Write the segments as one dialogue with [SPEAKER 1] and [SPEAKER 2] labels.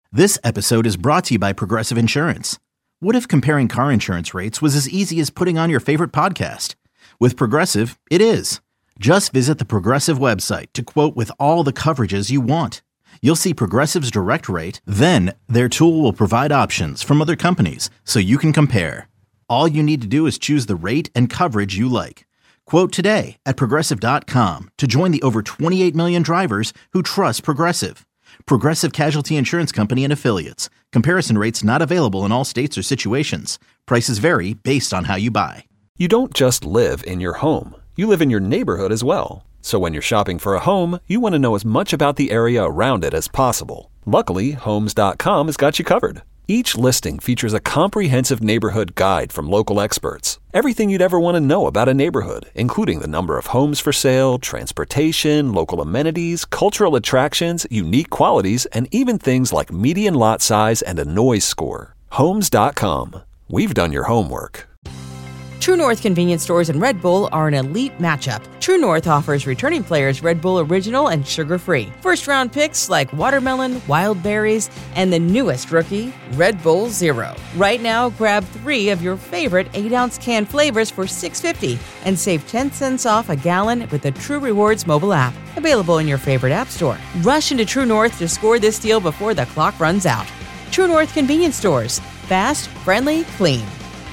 [SPEAKER 1] This episode is brought to you by Progressive Insurance. What if comparing car insurance rates was as easy as putting on your favorite podcast? With Progressive, it is. Just visit the Progressive website to quote with all the coverages you want. You'll see Progressive's direct rate, then their tool will provide options from other companies so you can compare. All you need to do is choose the rate and coverage you like. Quote today at Progressive.com to join the over 28 million drivers who trust Progressive. Progressive Casualty Insurance Company and Affiliates. Comparison rates not available in all states or situations. Prices vary based on how you buy.
[SPEAKER 2] You don't just live in your home. You live in your neighborhood as well. So when you're shopping for a home, you want to know as much about the area around it as possible. Luckily, Homes.com has got you covered. Each listing features a comprehensive neighborhood guide from local experts. Everything you'd ever want to know about a neighborhood, including the number of homes for sale, transportation, local amenities, cultural attractions, unique qualities, and even things like median lot size and a noise score. Homes.com. We've done your homework.
[SPEAKER 3] True North convenience stores and Red Bull are an elite matchup. True North offers returning players Red Bull Original and sugar-free. First-round picks like watermelon, wild berries, and the newest rookie, Red Bull Zero. Right now, grab 3 of your favorite 8-ounce can flavors for $6.50 and save 10 cents off a gallon with the True Rewards mobile app. Available in your favorite app store. Rush into True North to score this deal before the clock runs out. True North convenience stores. Fast, friendly, clean.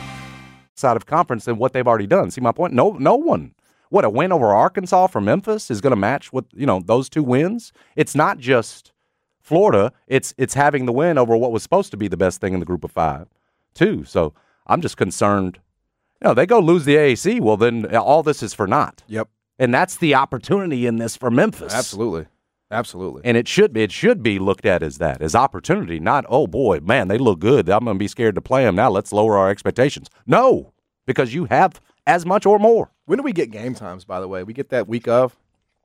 [SPEAKER 4] Side of conference than what they've already done. See my point? No one. What, a win over Arkansas for Memphis is going to match what, those 2 wins? It's not just Florida. It's having the win over what was supposed to be the best thing in the group of 5, too. So I'm just concerned. They go lose the AAC. Well, then all this is for naught.
[SPEAKER 5] Yep.
[SPEAKER 4] And that's the opportunity in this for Memphis.
[SPEAKER 5] Absolutely. And
[SPEAKER 4] it should be looked at as that, as opportunity, not, oh, boy, man, they look good. I'm going to be scared to play them now. Let's lower our expectations. No, because you have as much or more.
[SPEAKER 5] When do we get game times, by the way? We get that week of?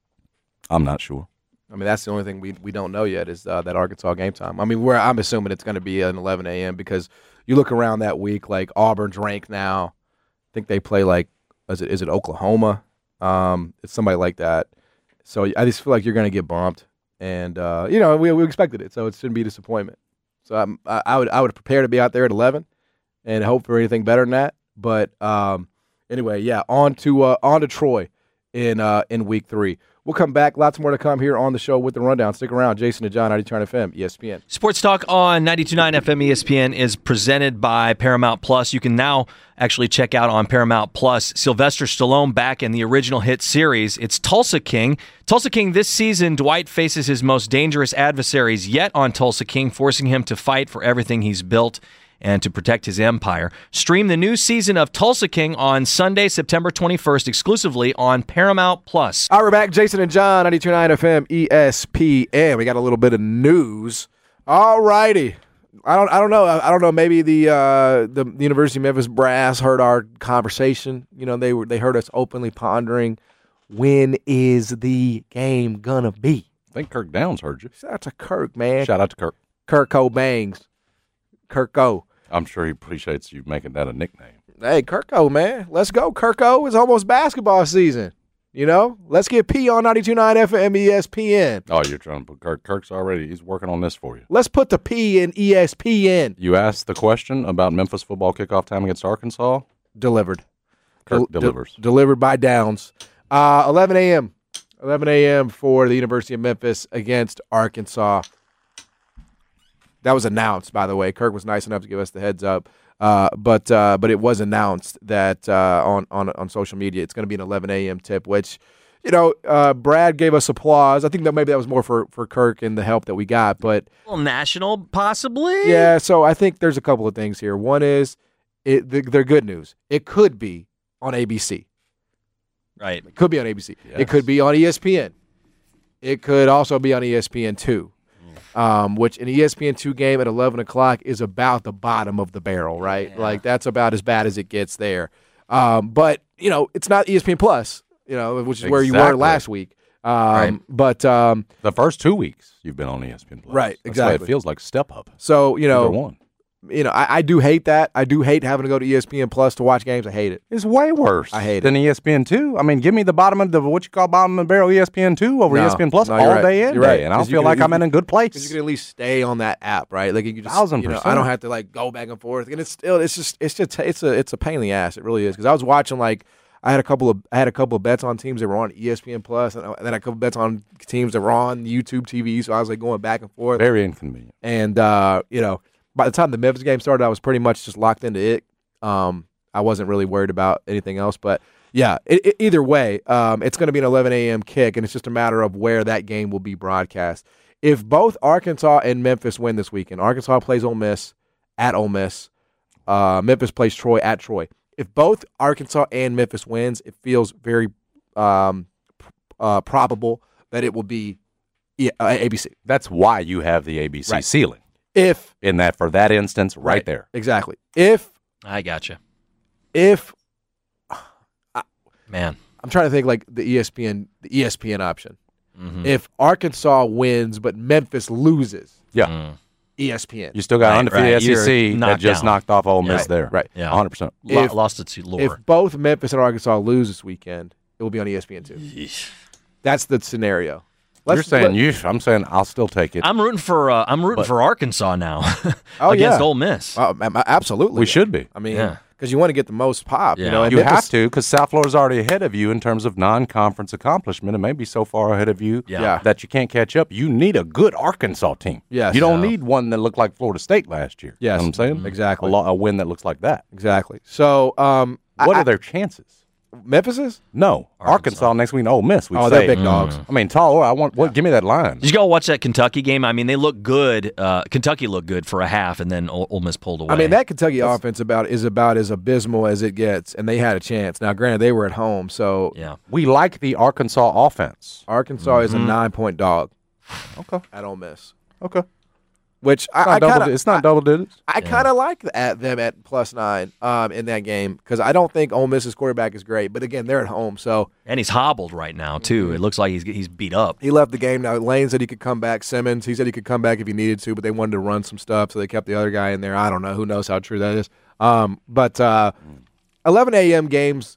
[SPEAKER 4] I'm not sure.
[SPEAKER 5] I mean, that's the only thing we don't know yet is that Arkansas game time. I mean, I'm assuming it's going to be an 11 a.m. because you look around that week, like Auburn's ranked now. I think they play is it Oklahoma? It's somebody like that. So I just feel like you're going to get bumped, and we expected it, so it shouldn't be a disappointment. So I would prepare to be out there at 11, and hope for anything better than that. But anyway, yeah, on to Troy in week 3. We'll come back. Lots more to come here on the show with the rundown. Stick around. Jason and John, 92.9 FM, ESPN.
[SPEAKER 6] Sports Talk on 92.9 FM ESPN is presented by Paramount Plus. You can now actually check out on Paramount Plus Sylvester Stallone back in the original hit series. It's Tulsa King. Tulsa King this season, Dwight faces his most dangerous adversaries yet on Tulsa King, forcing him to fight for everything he's built and to protect his empire. Stream the new season of Tulsa King on Sunday, September 21st, exclusively on Paramount Plus.
[SPEAKER 5] All right, we're back. Jason and John, 92.9 FM, ESPN. We got a little bit of news. All righty. I don't know. I don't know. Maybe the University of Memphis brass heard our conversation. They heard us openly pondering, when is the game gonna be?
[SPEAKER 4] I think Kirk Downs heard you.
[SPEAKER 5] Shout out to Kirk, man.
[SPEAKER 4] Shout out to Kirk.
[SPEAKER 5] Kirko Bangs. Kirko.
[SPEAKER 4] I'm sure he appreciates you making that a nickname.
[SPEAKER 5] Hey, Kirko, man. Let's go, Kirko. It's almost basketball season. Let's get P on 92.9 FM ESPN.
[SPEAKER 4] Oh, you're trying to put Kirk's already. He's working on this for you.
[SPEAKER 5] Let's put the P in ESPN.
[SPEAKER 4] You asked the question about Memphis football kickoff time against Arkansas.
[SPEAKER 5] Delivered.
[SPEAKER 4] Kirk delivers.
[SPEAKER 5] Delivered by Downs. 11 a.m. 11 a.m. for the University of Memphis against Arkansas. That was announced, by the way. Kirk was nice enough to give us the heads up. But it was announced that on social media it's going to be an 11 a.m. tip, which, Brad gave us applause. I think that maybe that was more for Kirk and the help that we got. But
[SPEAKER 6] Well, national, possibly?
[SPEAKER 5] Yeah, so I think there's a couple of things here. One is they're good news. It could be on ABC.
[SPEAKER 6] Right.
[SPEAKER 5] It could be on ABC.
[SPEAKER 4] Yes.
[SPEAKER 5] It could be on ESPN. It could also be on ESPN2. Which an ESPN2 game at 11 o'clock is about the bottom of the barrel, right?
[SPEAKER 6] Yeah.
[SPEAKER 5] Like, that's about as bad as it gets there. But, it's not ESPN Plus, which is where you were last week.
[SPEAKER 6] Right.
[SPEAKER 5] But
[SPEAKER 4] the first 2 weeks you've been on ESPN Plus.
[SPEAKER 5] Right,
[SPEAKER 4] That's why
[SPEAKER 5] exactly.
[SPEAKER 4] it feels like step up.
[SPEAKER 5] So,
[SPEAKER 4] Number one.
[SPEAKER 5] I do hate that. I do hate having to go to ESPN Plus to watch games. I hate it.
[SPEAKER 4] It's way worse.
[SPEAKER 5] I hate it.
[SPEAKER 4] than ESPN2. I mean, give me the bottom of the bottom of the barrel ESPN2 over ESPN Plus all
[SPEAKER 5] you're right.
[SPEAKER 4] day and
[SPEAKER 5] You're right.
[SPEAKER 4] day, and I'll
[SPEAKER 5] 'Cause you
[SPEAKER 4] feel
[SPEAKER 5] can-
[SPEAKER 4] like
[SPEAKER 5] you
[SPEAKER 4] I'm in a good place.
[SPEAKER 5] Because you can at least stay on that app, right? Like you can just
[SPEAKER 4] 1000%.
[SPEAKER 5] I don't have to like go back and forth, and it's a pain in the ass. It really is. Because I was watching I had a couple of bets on teams that were on ESPN Plus, and then I had a couple bets on teams that were on YouTube TV. So I was like going back and forth.
[SPEAKER 4] Very inconvenient.
[SPEAKER 5] And by the time the Memphis game started, I was pretty much just locked into it. I wasn't really worried about anything else. But yeah, either way, it's going to be an 11 a.m. kick, and it's just a matter of where that game will be broadcast. If both Arkansas and Memphis win this weekend, Arkansas plays Ole Miss at Ole Miss. Memphis plays Troy at Troy. If both Arkansas and Memphis wins, it feels very probable that it will be ABC.
[SPEAKER 4] That's why you have the ABC ceiling. For that instance, right there.
[SPEAKER 5] Exactly.
[SPEAKER 6] I gotcha. Man,
[SPEAKER 5] I'm trying to think like the ESPN option. Mm-hmm. If Arkansas wins but Memphis loses, ESPN.
[SPEAKER 4] You still got undefeated
[SPEAKER 6] You're
[SPEAKER 4] SEC that just knocked off Ole Miss there.
[SPEAKER 5] Right.
[SPEAKER 6] Yeah.
[SPEAKER 4] 100%.
[SPEAKER 6] Lost its lure.
[SPEAKER 5] If both Memphis and Arkansas lose this weekend, it will be on ESPN2. That's the scenario.
[SPEAKER 4] I'm saying I'll still take it.
[SPEAKER 6] I'm rooting for Arkansas now
[SPEAKER 5] Oh,
[SPEAKER 6] against
[SPEAKER 5] yeah.
[SPEAKER 6] Ole Miss.
[SPEAKER 5] Absolutely.
[SPEAKER 4] We should be.
[SPEAKER 5] I mean, because you want to get the most pop.
[SPEAKER 6] Yeah.
[SPEAKER 5] You know, and
[SPEAKER 4] You
[SPEAKER 5] Memphis-
[SPEAKER 4] have to, because South Florida's already ahead of you in terms of non-conference accomplishment, and maybe so far ahead of you
[SPEAKER 6] Yeah.
[SPEAKER 4] that you can't catch up. You need a good Arkansas team.
[SPEAKER 5] Yes.
[SPEAKER 4] You don't need one that looked like Florida State last year.
[SPEAKER 5] Yes.
[SPEAKER 4] You know what I'm saying?
[SPEAKER 5] Exactly.
[SPEAKER 4] A win that looks like that.
[SPEAKER 5] Exactly. So,
[SPEAKER 4] What are their chances?
[SPEAKER 5] Memphis's?
[SPEAKER 4] No, Arkansas next week. Ole Miss.
[SPEAKER 5] Oh, they're big dogs.
[SPEAKER 4] I mean, tall. Give me that line.
[SPEAKER 6] Did you go watch that Kentucky game? I mean, they look good. Kentucky looked good for a half, and then Ole Miss pulled away.
[SPEAKER 5] I mean, that Kentucky offense is about as abysmal as it gets, and they had a chance. Now, granted, they were at home, so
[SPEAKER 6] yeah.
[SPEAKER 4] We like the Arkansas offense.
[SPEAKER 5] Arkansas is a 9-point dog.
[SPEAKER 4] Okay.
[SPEAKER 5] At Ole Miss.
[SPEAKER 4] Okay.
[SPEAKER 5] Which
[SPEAKER 4] It's not double digits.
[SPEAKER 5] I kind of like them at +9 in that game because I don't think Ole Miss's quarterback is great. But again, they're at home, so
[SPEAKER 6] And he's hobbled right now too. It looks like he's beat up.
[SPEAKER 5] he left the game. Now Lane said he could come back. Simmons, he said he could come back if he needed to, but they wanted to run some stuff, so they kept the other guy in there. I don't know. Who knows how true that is? But 11 a.m. games.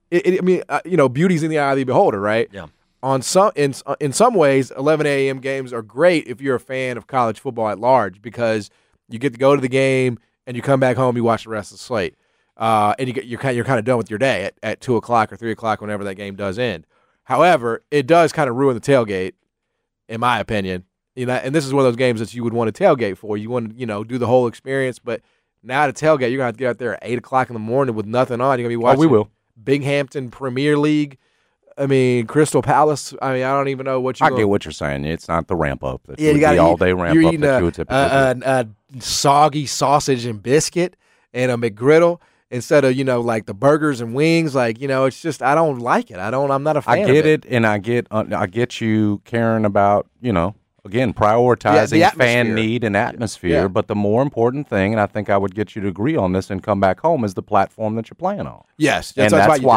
[SPEAKER 5] Beauty's in the eye of the beholder, right?
[SPEAKER 6] Yeah.
[SPEAKER 5] In some ways, 11 a.m. games are great if you're a fan of college football at large because you get to go to the game and you come back home, you watch the rest of the slate, and you're kind of done with your day at 2 o'clock or 3 o'clock whenever that game does end. However, it does kind of ruin the tailgate, in my opinion. And this is one of those games that you would want to tailgate for. You want to do the whole experience, but now to tailgate, you're gonna have to get out there at 8 o'clock in the morning with nothing on. You're gonna be watching.
[SPEAKER 4] We will.
[SPEAKER 5] Binghamton Premier League. I mean, Crystal Palace. I mean, I don't even know what you.
[SPEAKER 4] I get what you're saying. It's not the ramp up.
[SPEAKER 5] You got
[SPEAKER 4] the all day ramp
[SPEAKER 5] you're
[SPEAKER 4] up
[SPEAKER 5] eating
[SPEAKER 4] that you would typically do.
[SPEAKER 5] a soggy sausage and biscuit and a McGriddle instead of like the burgers and wings. It's just I don't like it. I'm not a fan.
[SPEAKER 4] I get it, and I get you caring about again, prioritizing
[SPEAKER 5] the
[SPEAKER 4] fan need and atmosphere.
[SPEAKER 5] Yeah.
[SPEAKER 4] But the more important thing, and I think I would get you to agree on this and come back home, is the platform that you're playing on.
[SPEAKER 5] Yes,
[SPEAKER 4] That's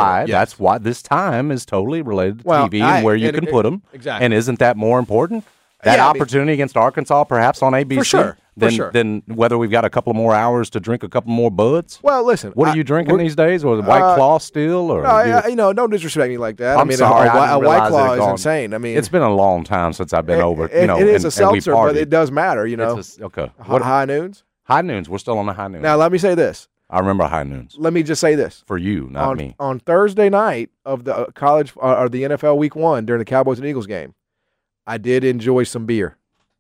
[SPEAKER 4] why this time is totally related to TV and where you can put them.
[SPEAKER 5] Exactly.
[SPEAKER 4] And isn't that more important? That opportunity against Arkansas, perhaps on ABC,
[SPEAKER 5] For sure.
[SPEAKER 4] Than whether we've got a couple more hours to drink a couple more buds.
[SPEAKER 5] Well, listen.
[SPEAKER 4] What are you drinking these days? Or White Claw still? Or
[SPEAKER 5] don't disrespect me like that.
[SPEAKER 4] I'm sorry,
[SPEAKER 5] a
[SPEAKER 4] I
[SPEAKER 5] White
[SPEAKER 4] didn't
[SPEAKER 5] Claw
[SPEAKER 4] realize it
[SPEAKER 5] is
[SPEAKER 4] had
[SPEAKER 5] insane. I mean,
[SPEAKER 4] it's been a long time since I've been over.
[SPEAKER 5] It is a seltzer, but it does matter.
[SPEAKER 4] Okay.
[SPEAKER 5] High noons.
[SPEAKER 4] High noons. We're still on the high noons.
[SPEAKER 5] Now, let me say this.
[SPEAKER 4] I remember high noons.
[SPEAKER 5] Let me just say this.
[SPEAKER 4] For you, not me.
[SPEAKER 5] On Thursday night of the college or the NFL Week 1 during the Cowboys and Eagles game, I did enjoy some beer.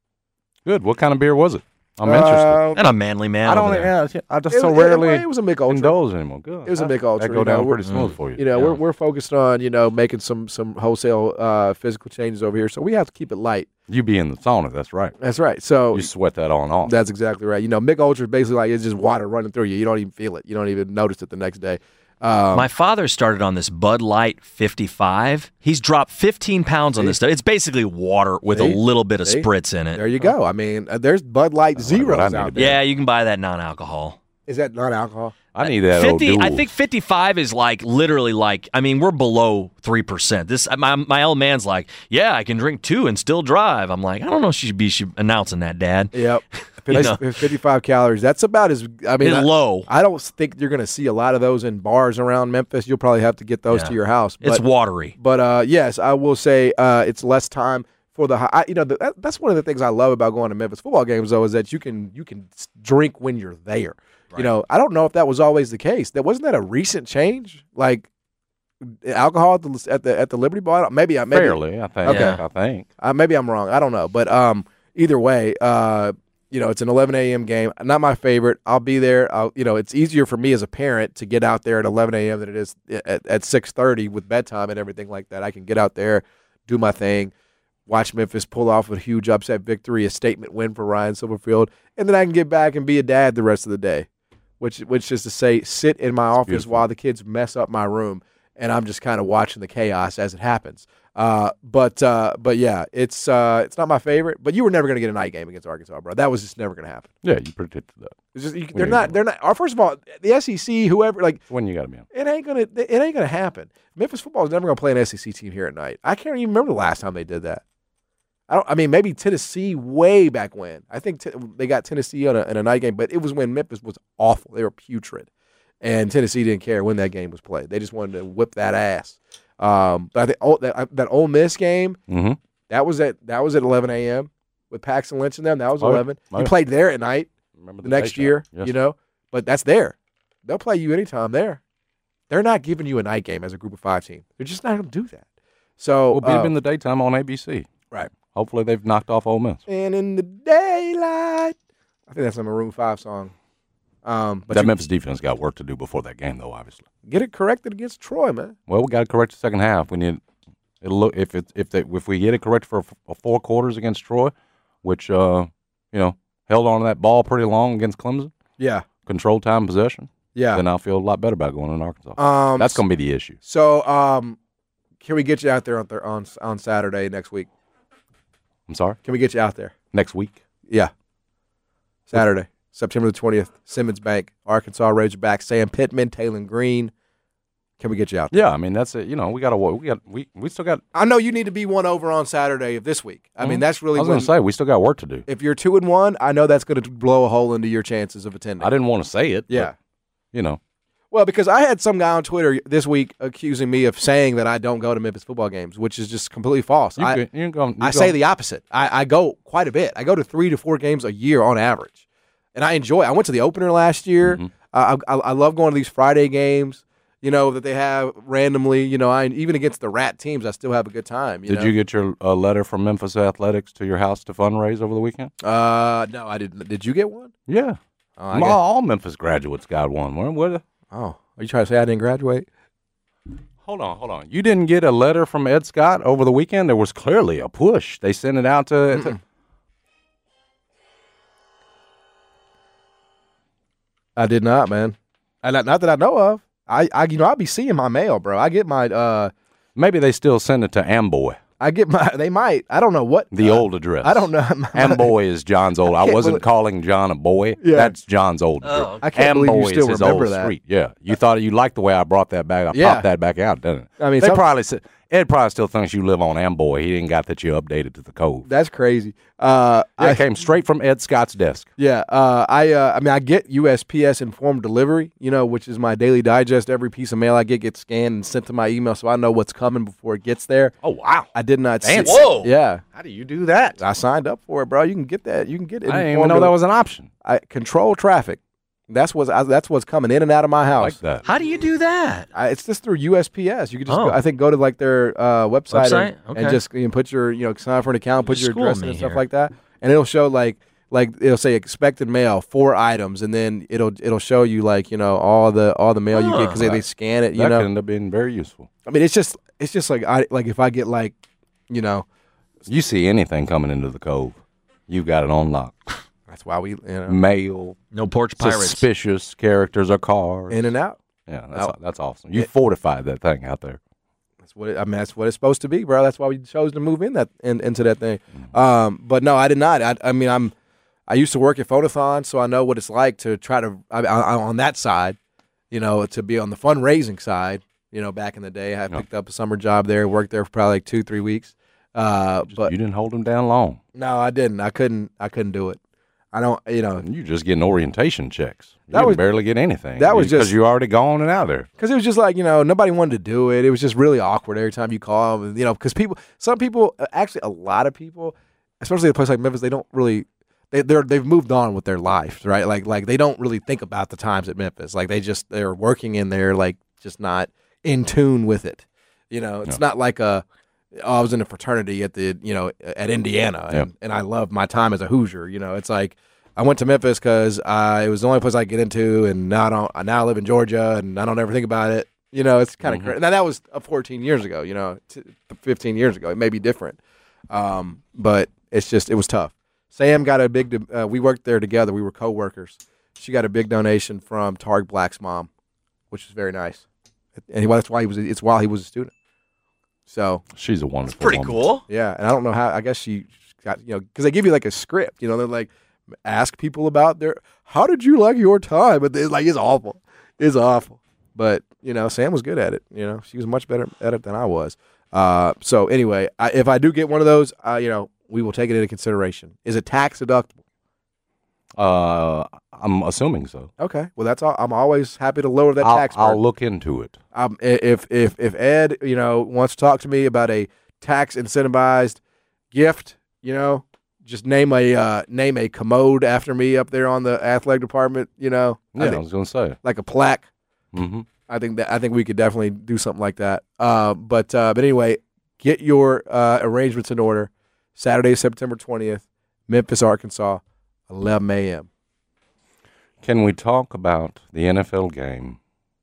[SPEAKER 4] Good. What kind of beer was it? I'm interested.
[SPEAKER 6] And a manly man.
[SPEAKER 4] I don't.
[SPEAKER 6] over there.
[SPEAKER 4] Yeah, I just rarely.
[SPEAKER 5] It was a Mick Ultra.
[SPEAKER 4] Indulge anymore. Good.
[SPEAKER 5] It was a Mick Ultra.
[SPEAKER 4] That go down pretty smooth for you.
[SPEAKER 5] We're focused on making some wholesale physical changes over here, so we have to keep it light.
[SPEAKER 4] You be in the sauna. That's right.
[SPEAKER 5] That's right. So
[SPEAKER 4] you sweat that on and off.
[SPEAKER 5] That's exactly right. Mick Ultra is basically like it's just water running through you. You don't even feel it. You don't even notice it the next day.
[SPEAKER 6] My father started on this Bud Light 55. He's dropped 15 pounds on this stuff. It's basically water with a little bit of spritz in it.
[SPEAKER 5] There you go. I mean, there's Bud Light Zeros out there.
[SPEAKER 6] Yeah, you can buy that non-alcohol.
[SPEAKER 5] Is that non-alcohol?
[SPEAKER 4] I need that
[SPEAKER 6] 50.
[SPEAKER 4] old
[SPEAKER 6] I
[SPEAKER 4] duel.
[SPEAKER 6] think 55 is like literally like. I mean, we're below 3%. This my old man's like, yeah, I can drink 2 and still drive. I'm like, I don't know if she should be announcing that, Dad.
[SPEAKER 5] Yep.
[SPEAKER 6] You know.
[SPEAKER 5] 55 calories. That's about as. I mean,
[SPEAKER 6] It's low.
[SPEAKER 5] I don't think you're going to see a lot of those in bars around Memphis. You'll probably have to get those
[SPEAKER 6] Yeah.
[SPEAKER 5] to your house.
[SPEAKER 6] It's watery.
[SPEAKER 5] But yes, I will say it's less time for the. That's one of the things I love about going to Memphis football games, though, is that you can drink when you're there.
[SPEAKER 6] Right.
[SPEAKER 5] You know, I don't know if that was always the case. Wasn't that a recent change? Like alcohol at the Liberty Bowl. Maybe
[SPEAKER 4] Fairly, I think.
[SPEAKER 6] Okay.
[SPEAKER 4] I think.
[SPEAKER 5] maybe I'm wrong. I don't know. But either way, it's an 11 a.m. game. Not my favorite. I'll be there. It's easier for me as a parent to get out there at 11 a.m. than it is at 6:30 with bedtime and everything like that. I can get out there, do my thing, watch Memphis pull off a huge upset victory, a statement win for Ryan Silverfield, and then I can get back and be a dad the rest of the day, which is to say sit in my office
[SPEAKER 4] beautiful.
[SPEAKER 5] while the kids mess up my room, and I'm just kind of watching the chaos as it happens. But yeah, it's not my favorite. But you were never going to get a night game against Arkansas, bro. That was just never going to happen.
[SPEAKER 4] Yeah, you predicted that.
[SPEAKER 5] It's just, they're not. First of all, the SEC, whoever, like,
[SPEAKER 4] When you got to be on.
[SPEAKER 5] it ain't gonna happen. Memphis football is never gonna play an SEC team here at night. I can't even remember the last time they did that. I mean, maybe Tennessee way back when. I think they got Tennessee in a night game, but it was when Memphis was awful. They were putrid, and Tennessee didn't care when that game was played. They just wanted to whip that ass. But I think that Ole Miss game,
[SPEAKER 4] Mm-hmm.
[SPEAKER 5] that was at 11 a.m. with Paxton Lynch and them. That was
[SPEAKER 4] Oh, yeah.
[SPEAKER 5] 11.
[SPEAKER 4] Oh,
[SPEAKER 5] You
[SPEAKER 4] yeah.
[SPEAKER 5] played there at night
[SPEAKER 4] Remember
[SPEAKER 5] the next year,
[SPEAKER 4] Yes.
[SPEAKER 5] but that's there. They'll play you anytime there. They're not giving you a night game as a group of 5 team. They're just not going to do that. So
[SPEAKER 4] We'll beat them in the daytime on ABC.
[SPEAKER 5] right.
[SPEAKER 4] Hopefully they've knocked off Ole Miss.
[SPEAKER 5] And in the daylight, I think that's a Maroon 5 song. But
[SPEAKER 4] That
[SPEAKER 5] you
[SPEAKER 4] Memphis defense got work to do before that game, though. Obviously.
[SPEAKER 5] get it corrected against Troy, man.
[SPEAKER 4] Well, we got to correct the second half. We need it'll look if we get it corrected for 4 quarters against Troy, which held on to that ball pretty long against Clemson,
[SPEAKER 5] Yeah,
[SPEAKER 4] control time possession.
[SPEAKER 5] yeah.
[SPEAKER 4] Then I'll feel a lot better about going to Arkansas. That's going to be the issue.
[SPEAKER 5] So, can we get you out there on Saturday next week?
[SPEAKER 4] I'm sorry.
[SPEAKER 5] Can we get you out there?
[SPEAKER 4] Next week.
[SPEAKER 5] Yeah. Saturday, September the 20th, Simmons Bank, Arkansas Razorbacks, Sam Pittman, Taylon Green. Can we get you out there?
[SPEAKER 4] Yeah, I mean that's it. We still got.
[SPEAKER 5] I know you need to be one over on Saturday of this week. I mean, that's really
[SPEAKER 4] I was going to say we still got work to do.
[SPEAKER 5] if you're 2-1, I know that's going to blow a hole into your chances of attending.
[SPEAKER 4] I didn't want to say it.
[SPEAKER 5] Yeah.
[SPEAKER 4] But,
[SPEAKER 5] Well, because I had some guy on Twitter this week accusing me of saying that I don't go to Memphis football games, which is just completely false. I say the opposite. I go quite a bit. I go to 3 to 4 games a year on average, and I enjoy it. I went to the opener last year.
[SPEAKER 4] Mm-hmm.
[SPEAKER 5] I love going to these Friday games, that they have randomly. Even against the rat teams, I still have a good time.
[SPEAKER 4] Did you get your letter from Memphis Athletics to your house to fundraise over the weekend?
[SPEAKER 5] No, I didn't. Did you get one?
[SPEAKER 4] Yeah.
[SPEAKER 5] Oh, I got-
[SPEAKER 4] All Memphis graduates got one. What?
[SPEAKER 5] oh, are you trying to say I didn't graduate?
[SPEAKER 4] Hold on. You didn't get a letter from Ed Scott over the weekend? There was clearly a push. They sent it out to
[SPEAKER 5] I did not, man. Not that I know of. I'll be seeing my mail, bro. I get my
[SPEAKER 4] maybe they still send it to Amboy,
[SPEAKER 5] they might. I don't know what
[SPEAKER 4] the old address.
[SPEAKER 5] I don't know.
[SPEAKER 4] Amboy is John's old. I
[SPEAKER 5] can't
[SPEAKER 4] wasn't
[SPEAKER 5] believe-
[SPEAKER 4] calling John a boy.
[SPEAKER 5] Yeah.
[SPEAKER 4] That's John's old address.
[SPEAKER 6] Oh,
[SPEAKER 5] I can't believe you
[SPEAKER 4] Amboy
[SPEAKER 5] still
[SPEAKER 4] is his
[SPEAKER 5] remember
[SPEAKER 4] old
[SPEAKER 5] that.
[SPEAKER 4] street. Yeah. You thought you liked the way I brought that back. I
[SPEAKER 5] Yeah.
[SPEAKER 4] popped that back out, didn't it?
[SPEAKER 5] I mean,
[SPEAKER 4] they
[SPEAKER 5] some-
[SPEAKER 4] probably said Ed probably still thinks you live on Amboy. He didn't got that you updated to the cove.
[SPEAKER 5] That's crazy.
[SPEAKER 4] It came straight from Ed Scott's desk.
[SPEAKER 5] Yeah. I get USPS informed delivery, which is my daily digest. Every piece of mail I get gets scanned and sent to my email, so I know what's coming before it gets there.
[SPEAKER 4] Oh wow!
[SPEAKER 5] I did not see.
[SPEAKER 4] Fancy.
[SPEAKER 6] Whoa.
[SPEAKER 5] Yeah.
[SPEAKER 4] How do you do that?
[SPEAKER 5] I signed up for it, bro. You can get that. You can get it.
[SPEAKER 4] I didn't even know that was an option.
[SPEAKER 5] Control traffic. That's what's coming in and out of my
[SPEAKER 4] I
[SPEAKER 5] house.
[SPEAKER 4] like that.
[SPEAKER 6] How do you do that?
[SPEAKER 5] It's just through USPS. You can just,
[SPEAKER 6] Oh.
[SPEAKER 5] I think, go to like their website,
[SPEAKER 6] Website?
[SPEAKER 5] and
[SPEAKER 6] Okay.
[SPEAKER 5] just put your, sign up for an account, put your
[SPEAKER 6] School
[SPEAKER 5] address in
[SPEAKER 6] me
[SPEAKER 5] and stuff
[SPEAKER 6] here.
[SPEAKER 5] like that, and it'll show like it'll say expected mail 4 items, and then it'll show you all the mail you get because they scan it.
[SPEAKER 4] That could end up being very useful.
[SPEAKER 5] I mean, it's just like if I get
[SPEAKER 4] You see anything coming into the cove, you got it on lock.
[SPEAKER 5] that's why we
[SPEAKER 4] Mail,
[SPEAKER 6] No porch pirates.
[SPEAKER 4] suspicious characters or cars.
[SPEAKER 5] in and out.
[SPEAKER 4] Yeah, that's awesome. You fortified that thing out there.
[SPEAKER 5] That's what that's what it's supposed to be, bro. That's why we chose to move into that thing. But no, I did not. I used to work at Photothon, so I know what it's like to try to on that side, to be on the fundraising side. Back in the day, I picked up a summer job there, worked there for probably like 2-3 weeks. But
[SPEAKER 4] you didn't hold them down long.
[SPEAKER 5] No, I didn't. I couldn't do it. I don't.
[SPEAKER 4] You just getting orientation checks. You
[SPEAKER 5] That
[SPEAKER 4] didn't
[SPEAKER 5] was-
[SPEAKER 4] barely get anything.
[SPEAKER 5] that was
[SPEAKER 4] because
[SPEAKER 5] just-
[SPEAKER 4] you already gone and out there.
[SPEAKER 5] Because it was just like, nobody wanted to do it. It was just really awkward every time you call them. Because some people, actually a lot of people, especially a place like Memphis, they don't really, they've moved on with their life, right? Like they don't really think about the times at Memphis. Like they're working in there, like just not in tune with it. It's not like I was in a fraternity at at Indiana, and I love my time as a Hoosier. It's like I went to Memphis because it was the only place I could get into, and now I live in Georgia, and I don't ever think about it. It's kind of crazy. Now that was 14 years ago. 15 years ago, it may be different, but it was tough. Sam got a big. We worked there together. We were co-workers. She got a big donation from Targ Black's mom, which is very nice, and that's why it's while he was a student. So
[SPEAKER 4] She's a wonderful
[SPEAKER 6] Pretty
[SPEAKER 4] woman.
[SPEAKER 6] cool.
[SPEAKER 5] yeah, and I don't know how. I guess she got because they give you like a script. They're like ask people about how did you like your time? But it's awful. It's awful. But Sam was good at it. She was much better at it than I was. So anyway, if I do get one of those, we will take it into consideration. Is it tax deductible?
[SPEAKER 4] I'm assuming so.
[SPEAKER 5] Okay. Well, that's all. I'm always happy to lower that tax burden.
[SPEAKER 4] I'll look into it.
[SPEAKER 5] If Ed, wants to talk to me about a tax incentivized gift, just name a commode after me up there on the athletic department.
[SPEAKER 4] I was going to say.
[SPEAKER 5] Like a plaque.
[SPEAKER 4] Mm-hmm.
[SPEAKER 5] I think we could definitely do something like that. But anyway, get your arrangements in order. Saturday, September 20th, Memphis, Arkansas, 11 a.m.
[SPEAKER 4] Can we talk about the NFL game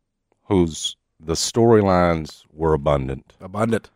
[SPEAKER 4] the storylines were abundant?
[SPEAKER 5] Abundant.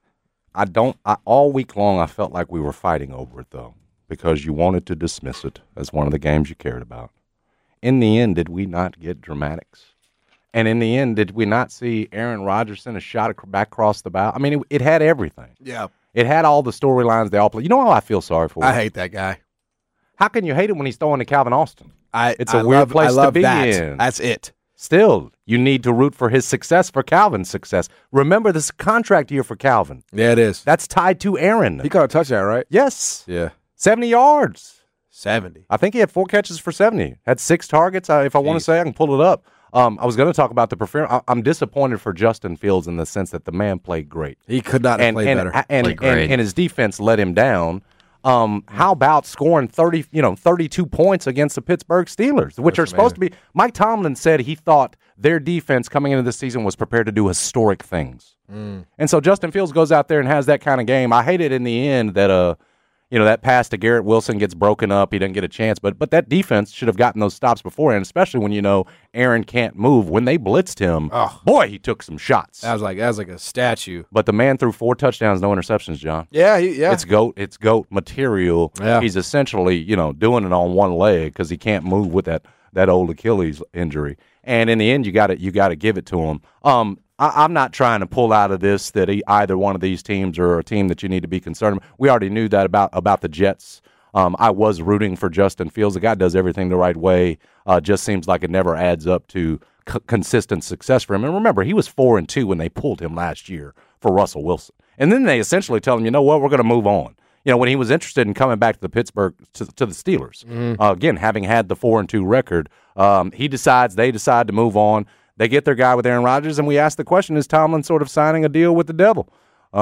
[SPEAKER 4] All week long I felt like we were fighting over it, though, because you wanted to dismiss it as one of the games you cared about. In the end, did we not get dramatics? And in the end, did we not see Aaron Rodgers send a shot back across the bow? I mean, it had everything.
[SPEAKER 5] Yeah.
[SPEAKER 4] It had all the storylines they all play. You know how I feel sorry for?
[SPEAKER 5] I hate that guy.
[SPEAKER 4] How can you hate him when he's throwing to Calvin Austin? It's a
[SPEAKER 5] I
[SPEAKER 4] weird
[SPEAKER 5] love-
[SPEAKER 4] place
[SPEAKER 5] I love
[SPEAKER 4] to be
[SPEAKER 5] that.
[SPEAKER 4] in.
[SPEAKER 5] That's it.
[SPEAKER 4] Still, you need to root for his success, for Calvin's success. Remember, this is a contract year for Calvin.
[SPEAKER 5] Yeah, it is.
[SPEAKER 4] That's tied to Aaron.
[SPEAKER 5] He caught a touchdown, right?
[SPEAKER 4] Yes.
[SPEAKER 5] Yeah.
[SPEAKER 4] 70 yards.
[SPEAKER 5] 70.
[SPEAKER 4] I think he had 4 catches for 70. Had 6 targets. If I want to say, I can pull it up. I was going to talk about the performance. I'm disappointed for Justin Fields in the sense that the man played great.
[SPEAKER 5] He could not have played better.
[SPEAKER 6] Played
[SPEAKER 4] And his defense let him down. How about scoring 32 points against the Pittsburgh Steelers, which are supposed to be? Mike Tomlin said he thought their defense coming into the season was prepared to do historic things. And so Justin Fields goes out there and has that kind of game. I hate it in the end that that pass to Garrett Wilson gets broken up. He doesn't get a chance. But that defense should have gotten those stops beforehand, especially when Aaron can't move. When they blitzed him, boy, he took some shots.
[SPEAKER 5] That was like a statue.
[SPEAKER 4] But the man threw 4 touchdowns, no interceptions, John.
[SPEAKER 5] Yeah,
[SPEAKER 4] It's GOAT material.
[SPEAKER 5] Yeah.
[SPEAKER 4] He's essentially, doing it on one leg because he can't move with that old Achilles injury. And in the end, you got to give it to him. I'm not trying to pull out of this that either one of these teams are a team that you need to be concerned about. We already knew that about the Jets. I was rooting for Justin Fields. The guy does everything the right way. Just seems like it never adds up to consistent success for him. And remember, he was 4-2 when they pulled him last year for Russell Wilson. And then they essentially tell him, you know what, we're going to move on. When he was interested in coming back to the Pittsburgh to the Steelers, again, having had the 4-2 record, they decide to move on. They get their guy with Aaron Rodgers, and we ask the question, is Tomlin sort of signing a deal with the devil?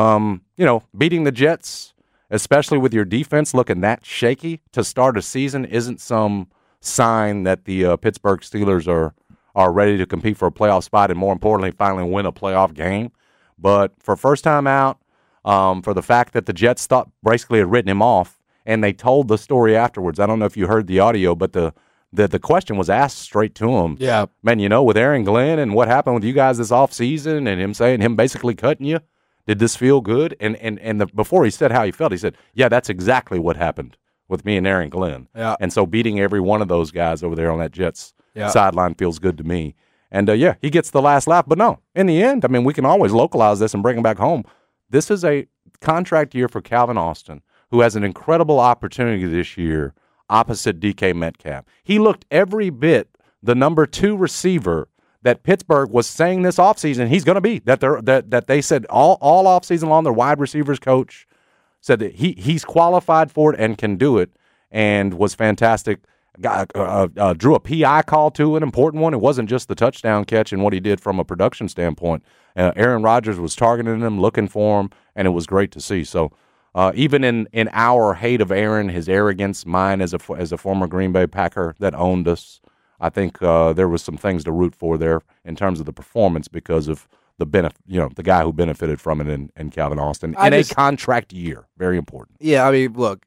[SPEAKER 4] Beating the Jets, especially with your defense looking that shaky to start a season, isn't some sign that the Pittsburgh Steelers are ready to compete for a playoff spot and, more importantly, finally win a playoff game. But for first time out, for the fact that the Jets thought basically had written him off, and they told the story afterwards. I don't know if you heard the audio, but the question was asked straight to him.
[SPEAKER 5] Yeah.
[SPEAKER 4] Man, with Aaron Glenn and what happened with you guys this offseason and him basically cutting you, did this feel good? And before he said how he felt, he said, yeah, that's exactly what happened with me and Aaron Glenn.
[SPEAKER 5] Yeah.
[SPEAKER 4] And so beating every one of those guys over there on that Jets sideline feels good to me. And, he gets the last laugh. But no, in the end, we can always localize this and bring him back home. This is a contract year for Calvin Austin, who has an incredible opportunity this year, opposite DK Metcalf. He looked every bit the number 2 receiver that Pittsburgh was saying this offseason he's going to be. That they said all offseason long, their wide receivers coach said that he's qualified for it and can do it, and was fantastic. Drew a PI call to an important one. It wasn't just the touchdown catch and what he did from a production standpoint. Aaron Rodgers was targeting him, looking for him, and it was great to see. So even in our hate of Aaron, his arrogance, mine as a former Green Bay Packer that owned us, I think there was some things to root for there in terms of the performance because of the the guy who benefited from it in Calvin Austin in a contract year. Very important.
[SPEAKER 5] Yeah, I mean, look,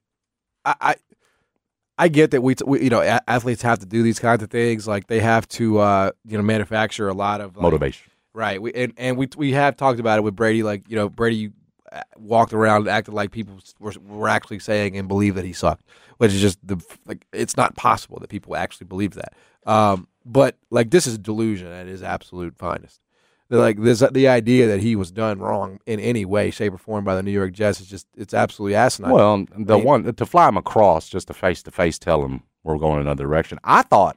[SPEAKER 5] I get that we athletes have to do these kinds of things. Like they have to manufacture a lot of
[SPEAKER 4] motivation.
[SPEAKER 5] Right. We have talked about it with Brady. Like Brady walked around and acted like people were actually saying and believed that he sucked, which is just it's not possible that people actually believe that. But like this is delusion at its absolute finest. The idea that he was done wrong in any way, shape, or form by the New York Jets is it's absolutely asinine.
[SPEAKER 4] Well, one to fly him across just to face tell him we're going another direction. I thought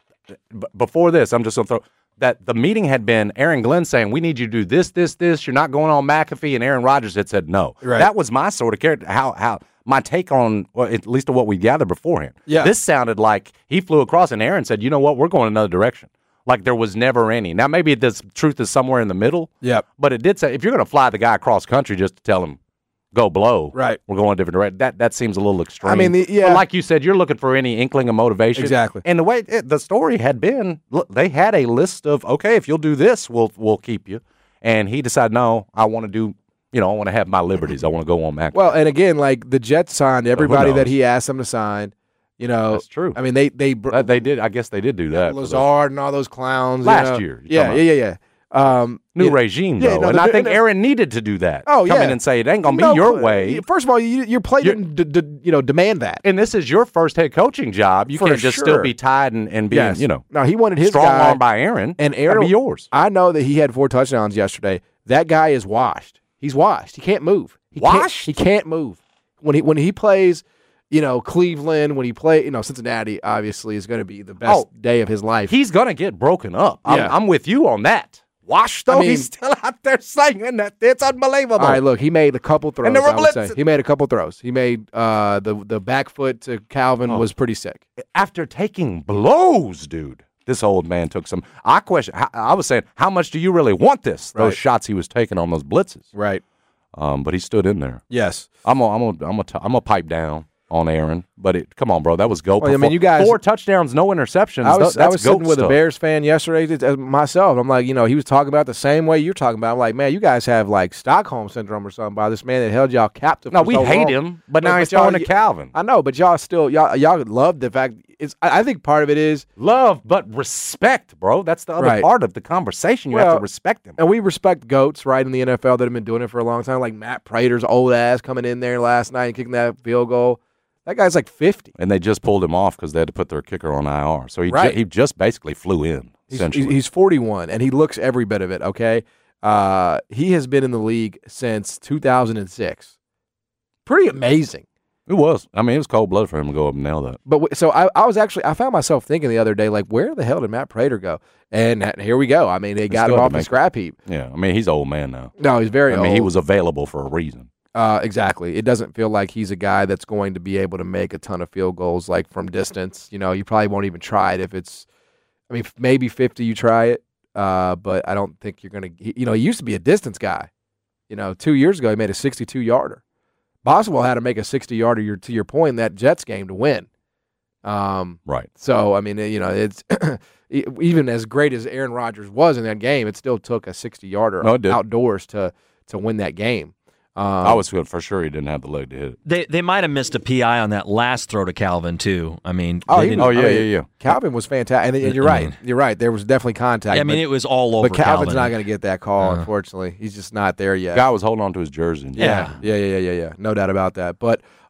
[SPEAKER 4] before this, I'm just going to throw that the meeting had been Aaron Glenn saying we need you to do this. You're not going on McAfee, and Aaron Rodgers had said no.
[SPEAKER 5] Right.
[SPEAKER 4] That was my sort of character. How my take on at least what we gathered beforehand.
[SPEAKER 5] Yeah.
[SPEAKER 4] This sounded like he flew across, and Aaron said, "You know what? We're going another direction." Like there was never any. Now maybe the truth is somewhere in the middle.
[SPEAKER 5] Yep.
[SPEAKER 4] But it did say if you're going to fly the guy across country just to tell him go blow,
[SPEAKER 5] right?
[SPEAKER 4] We're going a different direction. That seems a little extreme.
[SPEAKER 5] I mean,
[SPEAKER 4] but like you said, you're looking for any inkling of motivation.
[SPEAKER 5] Exactly.
[SPEAKER 4] And the way the story had been, look, they had a list of okay, if you'll do this, we'll keep you. And he decided, no, I want to do. I want to have my liberties. I want to go on Mac.
[SPEAKER 5] Well, and again, like the Jets signed everybody that he asked them to sign.
[SPEAKER 4] That's true.
[SPEAKER 5] I mean, they
[SPEAKER 4] did. I guess they did do that.
[SPEAKER 5] Lazard and all those clowns
[SPEAKER 4] last year.
[SPEAKER 5] Yeah.
[SPEAKER 4] New regime, though, and I think Aaron needed to do that.
[SPEAKER 5] Oh,
[SPEAKER 4] come in and say it ain't gonna be your way.
[SPEAKER 5] First of all, your play didn't demand that,
[SPEAKER 4] and this is your first head coaching job. You can't just still be tied and being
[SPEAKER 5] No, he wanted his
[SPEAKER 4] strong
[SPEAKER 5] guy,
[SPEAKER 4] arm by Aaron,
[SPEAKER 5] and Aaron
[SPEAKER 4] be yours.
[SPEAKER 5] I know that he had 4 touchdowns yesterday. That guy is washed. He's washed. He can't move. He can't move when he plays. Cleveland, when he play, Cincinnati obviously is going to be the best day of his life.
[SPEAKER 4] He's going to get broken up.
[SPEAKER 5] Yeah.
[SPEAKER 4] I'm with you on that. Washed, though, he's still out there singing that. It's unbelievable.
[SPEAKER 5] All right, look, he made a couple throws.
[SPEAKER 4] And there were
[SPEAKER 5] He made a couple throws. He made the back foot to Calvin was pretty sick.
[SPEAKER 4] After taking blows, dude, this old man took some. I was saying, how much do you really want this?
[SPEAKER 5] Right.
[SPEAKER 4] Those shots he was taking on those blitzes.
[SPEAKER 5] Right.
[SPEAKER 4] But he stood in there.
[SPEAKER 5] Yes.
[SPEAKER 4] I'm a pipe down on Aaron, but come on, bro, that was GOAT.
[SPEAKER 5] Well, I mean, you guys
[SPEAKER 4] 4 touchdowns, no interceptions.
[SPEAKER 5] I was sitting with
[SPEAKER 4] stuff.
[SPEAKER 5] a Bears fan yesterday myself. I'm like, he was talking about the same way you're talking about. I'm like, man, you guys have like Stockholm syndrome or something by this man that held y'all captive.
[SPEAKER 4] No,
[SPEAKER 5] for
[SPEAKER 4] we
[SPEAKER 5] so
[SPEAKER 4] hate
[SPEAKER 5] long.
[SPEAKER 4] him, but now he's throwing to Calvin.
[SPEAKER 5] I know, but y'all still y'all love the fact. I think part of it is
[SPEAKER 4] love, but respect, bro. That's the other part of the conversation. You have to respect him,
[SPEAKER 5] and we respect GOATs, right, in the NFL that have been doing it for a long time. Like Matt Prater's old ass coming in there last night and kicking that field goal. That guy's like 50.
[SPEAKER 4] And they just pulled him off because they had to put their kicker on IR. So he just basically flew in, essentially.
[SPEAKER 5] He's 41, and he looks every bit of it, okay? He has been in the league since 2006. Pretty amazing.
[SPEAKER 4] It was. I mean, it was cold blood for him to go up and nail that.
[SPEAKER 5] But so I found myself thinking the other day, like, where the hell did Matt Prater go? And here we go. I mean, they got him off the scrap heap.
[SPEAKER 4] Yeah, I mean, he's an old man now.
[SPEAKER 5] No, he's very old.
[SPEAKER 4] I mean, he was available for a reason.
[SPEAKER 5] Exactly. It doesn't feel like he's a guy that's going to be able to make a ton of field goals like from distance. You probably won't even try it if it's, maybe 50 you try it, but I don't think you're going to, he used to be a distance guy. 2 years ago he made a 62-yarder. Boswell had to make a 60-yarder to your point in that Jets game to win.
[SPEAKER 4] Right.
[SPEAKER 5] So, I mean, it's even as great as Aaron Rodgers was in that game, it still took a 60-yarder outdoors to win that game.
[SPEAKER 4] I was good for sure he didn't have the leg to hit
[SPEAKER 6] it. They might have missed a PI on that last throw to Calvin too. I mean,
[SPEAKER 4] yeah.
[SPEAKER 5] Calvin was fantastic, and you're right. You're right. There was definitely contact.
[SPEAKER 6] Yeah, I mean, it was all over.
[SPEAKER 5] But Calvin's not going to get that call, unfortunately. He's just not there yet.
[SPEAKER 4] Guy was holding on to his jersey.
[SPEAKER 5] Yeah. No doubt about that. But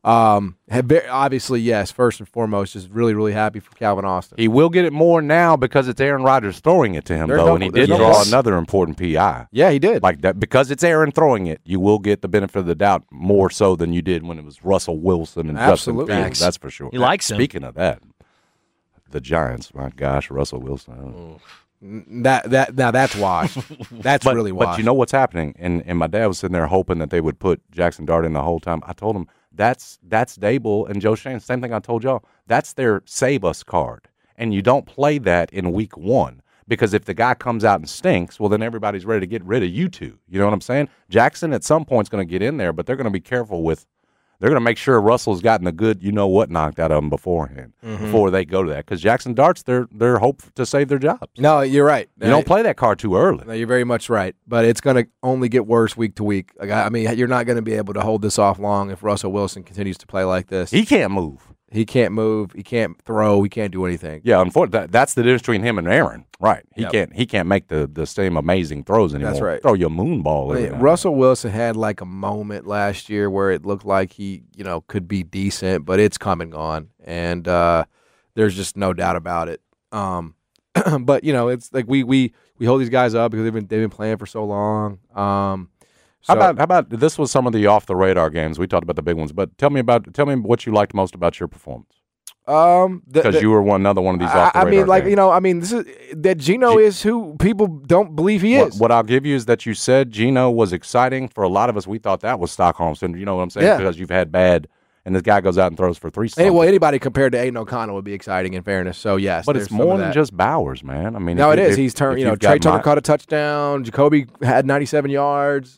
[SPEAKER 5] Obviously, yes, first and foremost, just really, really happy for Calvin Austin.
[SPEAKER 4] He will get it more now because it's Aaron Rodgers throwing it to him, and he did draw another important PI.
[SPEAKER 5] Yeah, he did.
[SPEAKER 4] Like that, because it's Aaron throwing it, you will get the benefit of the doubt more so than you did when it was Russell Wilson and Justin Fields. That's for sure.
[SPEAKER 6] He likes him.
[SPEAKER 4] Speaking of that, the Giants, my gosh, Russell Wilson.
[SPEAKER 5] Now that's why. That's really why.
[SPEAKER 4] But you know what's happening, and my dad was sitting there hoping that they would put Jackson Dart in the whole time. I told him that's Dable and Joe Shane. Same thing I told y'all. That's their save us card, and you don't play that in week 1 because if the guy comes out and stinks, well then everybody's ready to get rid of you two. You know what I'm saying? Jackson at some point is going to get in there, but they're going to be careful with. They're going to make sure Russell's gotten the good, knocked out of them beforehand before they go to that. Because Jackson Dart's their hope to save their jobs.
[SPEAKER 5] No, you're right.
[SPEAKER 4] You don't play that card too early.
[SPEAKER 5] No, you're very much right. But it's going to only get worse week to week. Like, I mean, you're not going to be able to hold this off long if Russell Wilson continues to play like this.
[SPEAKER 4] He can't move.
[SPEAKER 5] He can't move. He can't throw. He can't do anything.
[SPEAKER 4] Yeah, unfortunately, that's the difference between him and Aaron. Right. He can't make the same amazing throws anymore.
[SPEAKER 5] That's right.
[SPEAKER 4] Throw you a moon ball.
[SPEAKER 5] Russell Wilson had like a moment last year where it looked like he, could be decent, but it's come and gone, and there's just no doubt about it. But it's like we hold these guys up because they've been playing for so long.
[SPEAKER 4] How about this was some of the off the radar games we talked about the big ones, but tell me what you liked most about your performance. Because you were another one of these off the radar games.
[SPEAKER 5] This is that Geno is who people don't believe he is.
[SPEAKER 4] What I'll give you is that you said Geno was exciting for a lot of us. We thought that was Stockholm syndrome. You know what I'm saying?
[SPEAKER 5] Yeah.
[SPEAKER 4] Because you've had bad, and this guy goes out and throws for 3.
[SPEAKER 5] Well, anybody compared to Aiden O'Connell would be exciting. In fairness, so yes,
[SPEAKER 4] but it's more than just Bowers, man. I mean,
[SPEAKER 5] no, it is. He's turned. Trey Turner caught a touchdown. Jacoby had 97 yards.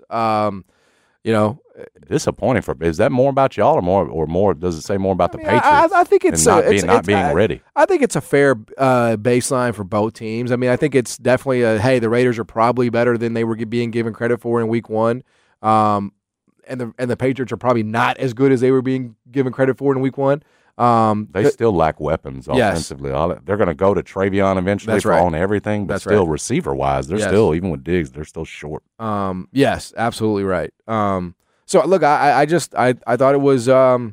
[SPEAKER 4] Disappointing is that more about y'all or more? Does it say more about the Patriots?
[SPEAKER 5] I think it's
[SPEAKER 4] not being ready.
[SPEAKER 5] I think it's a fair baseline for both teams. I mean, I think it's definitely the Raiders are probably better than they were being given credit for in week 1, and the Patriots are probably not as good as they were being given credit for in week 1.
[SPEAKER 4] They still lack weapons offensively. Yes. They're going to go to Travion eventually on everything, but still receiver wise, they're still, even with Diggs, they're still short.
[SPEAKER 5] Yes, absolutely right. So look, I thought it was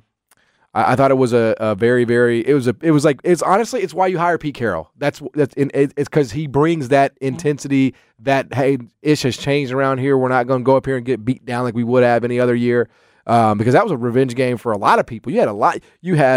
[SPEAKER 5] I thought it was a very, very it's why you hire Pete Carroll. It's because he brings that intensity that, hey, ish has changed around here. We're not going to go up here and get beat down like we would have any other year. Because that was a revenge game for a lot of people. You had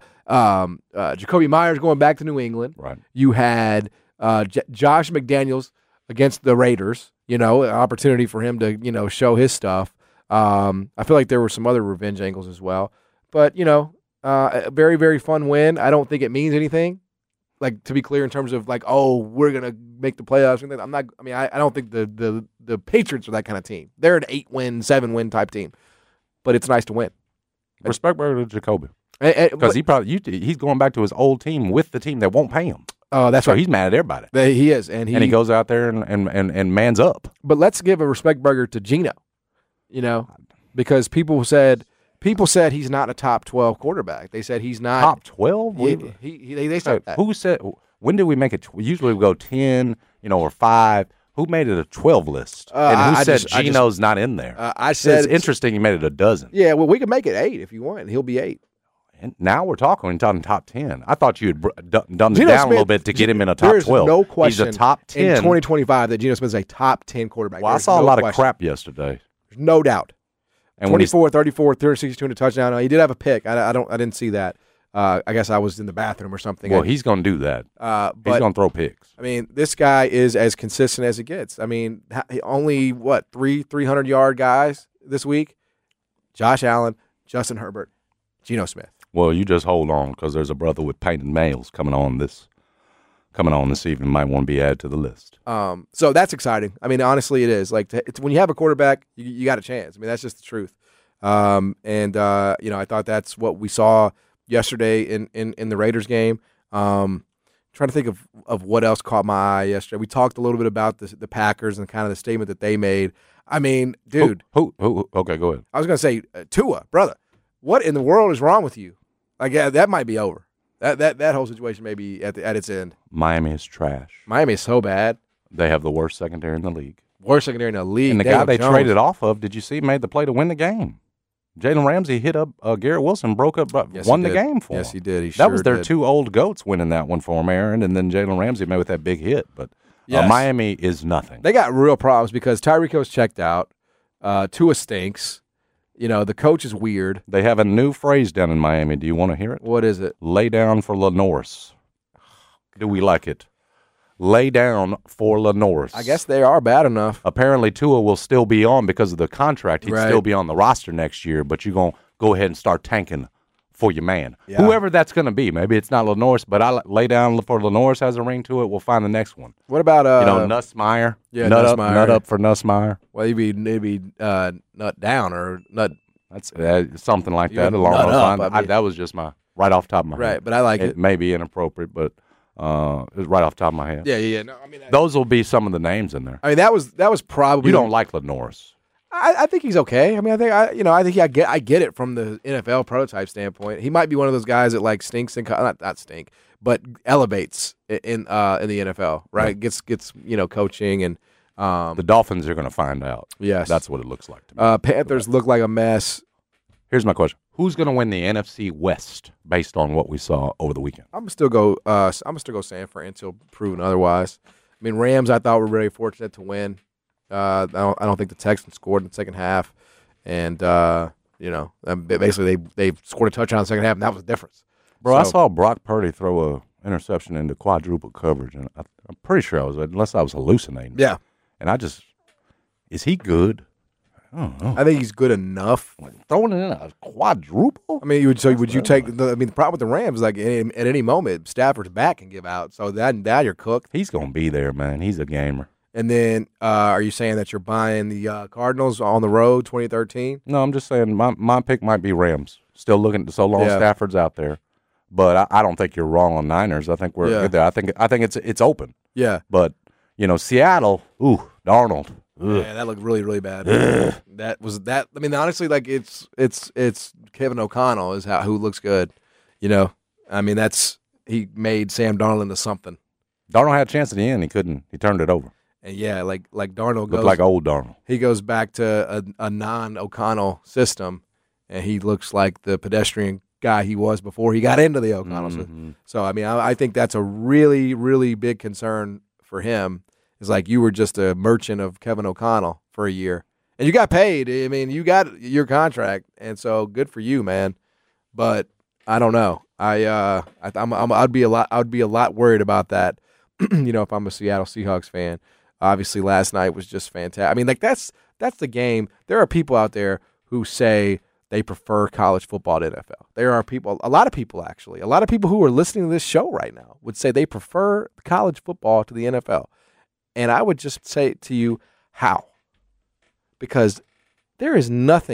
[SPEAKER 5] Jacoby Myers going back to New England.
[SPEAKER 4] Right.
[SPEAKER 5] You had Josh McDaniels against the Raiders. An opportunity for him to show his stuff. I feel like there were some other revenge angles as well. But a very, very fun win. I don't think it means anything. Like, to be clear, in terms of we're gonna make the playoffs. I don't think the Patriots are that kind of team. They're an 8-win, 7-win type team. But it's nice to win.
[SPEAKER 4] Respect to Jacoby, because he's going back to his old team with the team that won't pay him.
[SPEAKER 5] Oh, that's right.
[SPEAKER 4] He's mad at everybody.
[SPEAKER 5] He is, and he
[SPEAKER 4] goes out there and mans up.
[SPEAKER 5] But let's give a respect burger to Geno, because people said he's not a top 12 quarterback. They said he's not
[SPEAKER 4] top 12.
[SPEAKER 5] They said that.
[SPEAKER 4] Who said? When did we make it? Usually we go 10, or 5. Who made it a 12 list? And who said Geno's not in there?
[SPEAKER 5] I said
[SPEAKER 4] it's interesting he made it a dozen.
[SPEAKER 5] Yeah, well, we can make it 8 if you want. He'll be 8.
[SPEAKER 4] And now we're talking top 10. I thought you had dumbed it down a little bit to get him in a top 12.
[SPEAKER 5] There's no question
[SPEAKER 4] he's a top 10.
[SPEAKER 5] In 2025 that Geno Smith is a top 10 quarterback.
[SPEAKER 4] Well, I saw a lot of crap yesterday.
[SPEAKER 5] There's no doubt.
[SPEAKER 4] And
[SPEAKER 5] 24, 34, 362 and a touchdown. He did have a pick. I didn't see that. I guess I was in the bathroom or something.
[SPEAKER 4] Well, he's going to do that. He's going to throw picks.
[SPEAKER 5] I mean, this guy is as consistent as it gets. I mean, only 300-yard guys this week? Josh Allen, Justin Herbert, Geno Smith.
[SPEAKER 4] Well, you just hold on, because there's a brother with painted nails coming on this evening. Might want to be added to the list.
[SPEAKER 5] So that's exciting. I mean, honestly, it is. Like, when you have a quarterback, you got a chance. I mean, that's just the truth. I thought that's what we saw yesterday in the Raiders game. Trying to think of what else caught my eye yesterday. We talked a little bit about the Packers and kind of the statement that they made. I mean, dude.
[SPEAKER 4] Who? Okay, go ahead.
[SPEAKER 5] I was going to say, Tua, brother, what in the world is wrong with you? Like, yeah, that might be over. That whole situation may be at its end.
[SPEAKER 4] Miami is trash.
[SPEAKER 5] Miami is so bad.
[SPEAKER 4] They have the worst secondary in the league.
[SPEAKER 5] Worst secondary in the league.
[SPEAKER 4] And the guy they traded off of, did you see, made the play to win the game? Jalen Ramsey hit up Garrett Wilson, broke up, won the game for him.
[SPEAKER 5] Yes, he did. He
[SPEAKER 4] that was their
[SPEAKER 5] did.
[SPEAKER 4] 2 old goats winning that one for him, Aaron, and then Jalen Ramsey made with that big hit. But
[SPEAKER 5] Yes.
[SPEAKER 4] Miami is nothing.
[SPEAKER 5] They got real problems because Tyreek Hill's checked out. Tua stinks. The coach is weird.
[SPEAKER 4] They have a new phrase down in Miami. Do you want to hear it?
[SPEAKER 5] What is it?
[SPEAKER 4] Lay down for Lenoris. Do we like it? Lay down for Lenoris.
[SPEAKER 5] I guess they are bad enough.
[SPEAKER 4] Apparently, Tua will still be on because of the contract. He'd
[SPEAKER 5] Right.
[SPEAKER 4] still be on the roster next year, but you're going to go ahead and start tanking for your man.
[SPEAKER 5] Yeah.
[SPEAKER 4] Whoever that's going to be. Maybe it's not Lenoris, but lay down for Lenoris has a ring to it. We'll find the next one.
[SPEAKER 5] What about
[SPEAKER 4] Nussmeier?
[SPEAKER 5] Yeah,
[SPEAKER 4] Nussmeier.
[SPEAKER 5] Nussmeier.
[SPEAKER 4] Nut up for Nussmeier.
[SPEAKER 5] Well, maybe nut down or nut.
[SPEAKER 4] That's something like
[SPEAKER 5] Yeah,
[SPEAKER 4] that. Along
[SPEAKER 5] nut
[SPEAKER 4] those
[SPEAKER 5] up,
[SPEAKER 4] lines.
[SPEAKER 5] I mean-
[SPEAKER 4] That was just my right off the top of my head.
[SPEAKER 5] Right, but I like it.
[SPEAKER 4] It may be inappropriate, but it was right off the top of my head.
[SPEAKER 5] Yeah. No, I mean,
[SPEAKER 4] Those will be some of the names in there.
[SPEAKER 5] that was probably.
[SPEAKER 4] You don't like Lenoris.
[SPEAKER 5] I think he's okay. I mean, I think I get it from the NFL prototype standpoint. He might be one of those guys that like stinks and not stink, but elevates in the NFL. Right,
[SPEAKER 4] Yeah.
[SPEAKER 5] gets coaching and
[SPEAKER 4] The Dolphins are going to find out.
[SPEAKER 5] yes,
[SPEAKER 4] That's what it looks like to me.
[SPEAKER 5] Panthers look like a mess.
[SPEAKER 4] Here's my question: who's going to win the NFC West based on what we saw over the weekend?
[SPEAKER 5] I'm gonna still go. San Fran until proven otherwise. I mean, Rams. I thought were very fortunate to win. I don't think the Texans scored in the second half, and basically they scored a touchdown in the second half, and that was the difference.
[SPEAKER 4] Bro, I
[SPEAKER 5] So-
[SPEAKER 4] saw Brock Purdy throw a interception into quadruple coverage, and I'm pretty sure unless I was hallucinating.
[SPEAKER 5] Yeah,
[SPEAKER 4] And is he good? I don't know.
[SPEAKER 5] I think he's good enough.
[SPEAKER 4] Throwing it in a quadruple?
[SPEAKER 5] I mean, would you take? The problem with the Rams is like at any moment Stafford's back and give out, so now you're cooked.
[SPEAKER 4] He's going to be there, man. He's a gamer.
[SPEAKER 5] And then, are you saying that you're buying the Cardinals on the road 2013?
[SPEAKER 4] No, I'm just saying my pick might be Rams. Still looking so long
[SPEAKER 5] Yeah.
[SPEAKER 4] Stafford's out there. But I don't think you're wrong on Niners. I think we're
[SPEAKER 5] Yeah.
[SPEAKER 4] good there. I think it's open.
[SPEAKER 5] Yeah.
[SPEAKER 4] But Seattle, Darnold. Ugh.
[SPEAKER 5] Yeah, that looked really, really bad. That was that. I mean, honestly, like it's Kevin O'Connell is who looks good. I mean, he made Sam Darnold into something.
[SPEAKER 4] Darnold had a chance at the end. He couldn't. He turned it over.
[SPEAKER 5] And yeah, like Darnold
[SPEAKER 4] Looked
[SPEAKER 5] goes
[SPEAKER 4] like old Darnold.
[SPEAKER 5] he goes back to a non-O'Connell system, and he looks like the pedestrian guy he was before he got into the O'Connell system. So I mean, I think that's a really, really big concern for him. Is like you were just a merchant of Kevin O'Connell for a year, and you got paid. I mean, you got your contract, and so good for you, man. But I don't know. I'd be a lot worried about that. If I'm a Seattle Seahawks fan. Obviously, last night was just fantastic. I mean, like that's the game. There are people out there who say they prefer college football to NFL. There are a lot of people who are listening to this show right now would say they prefer college football to the NFL. And I would just say to you, how? Because there's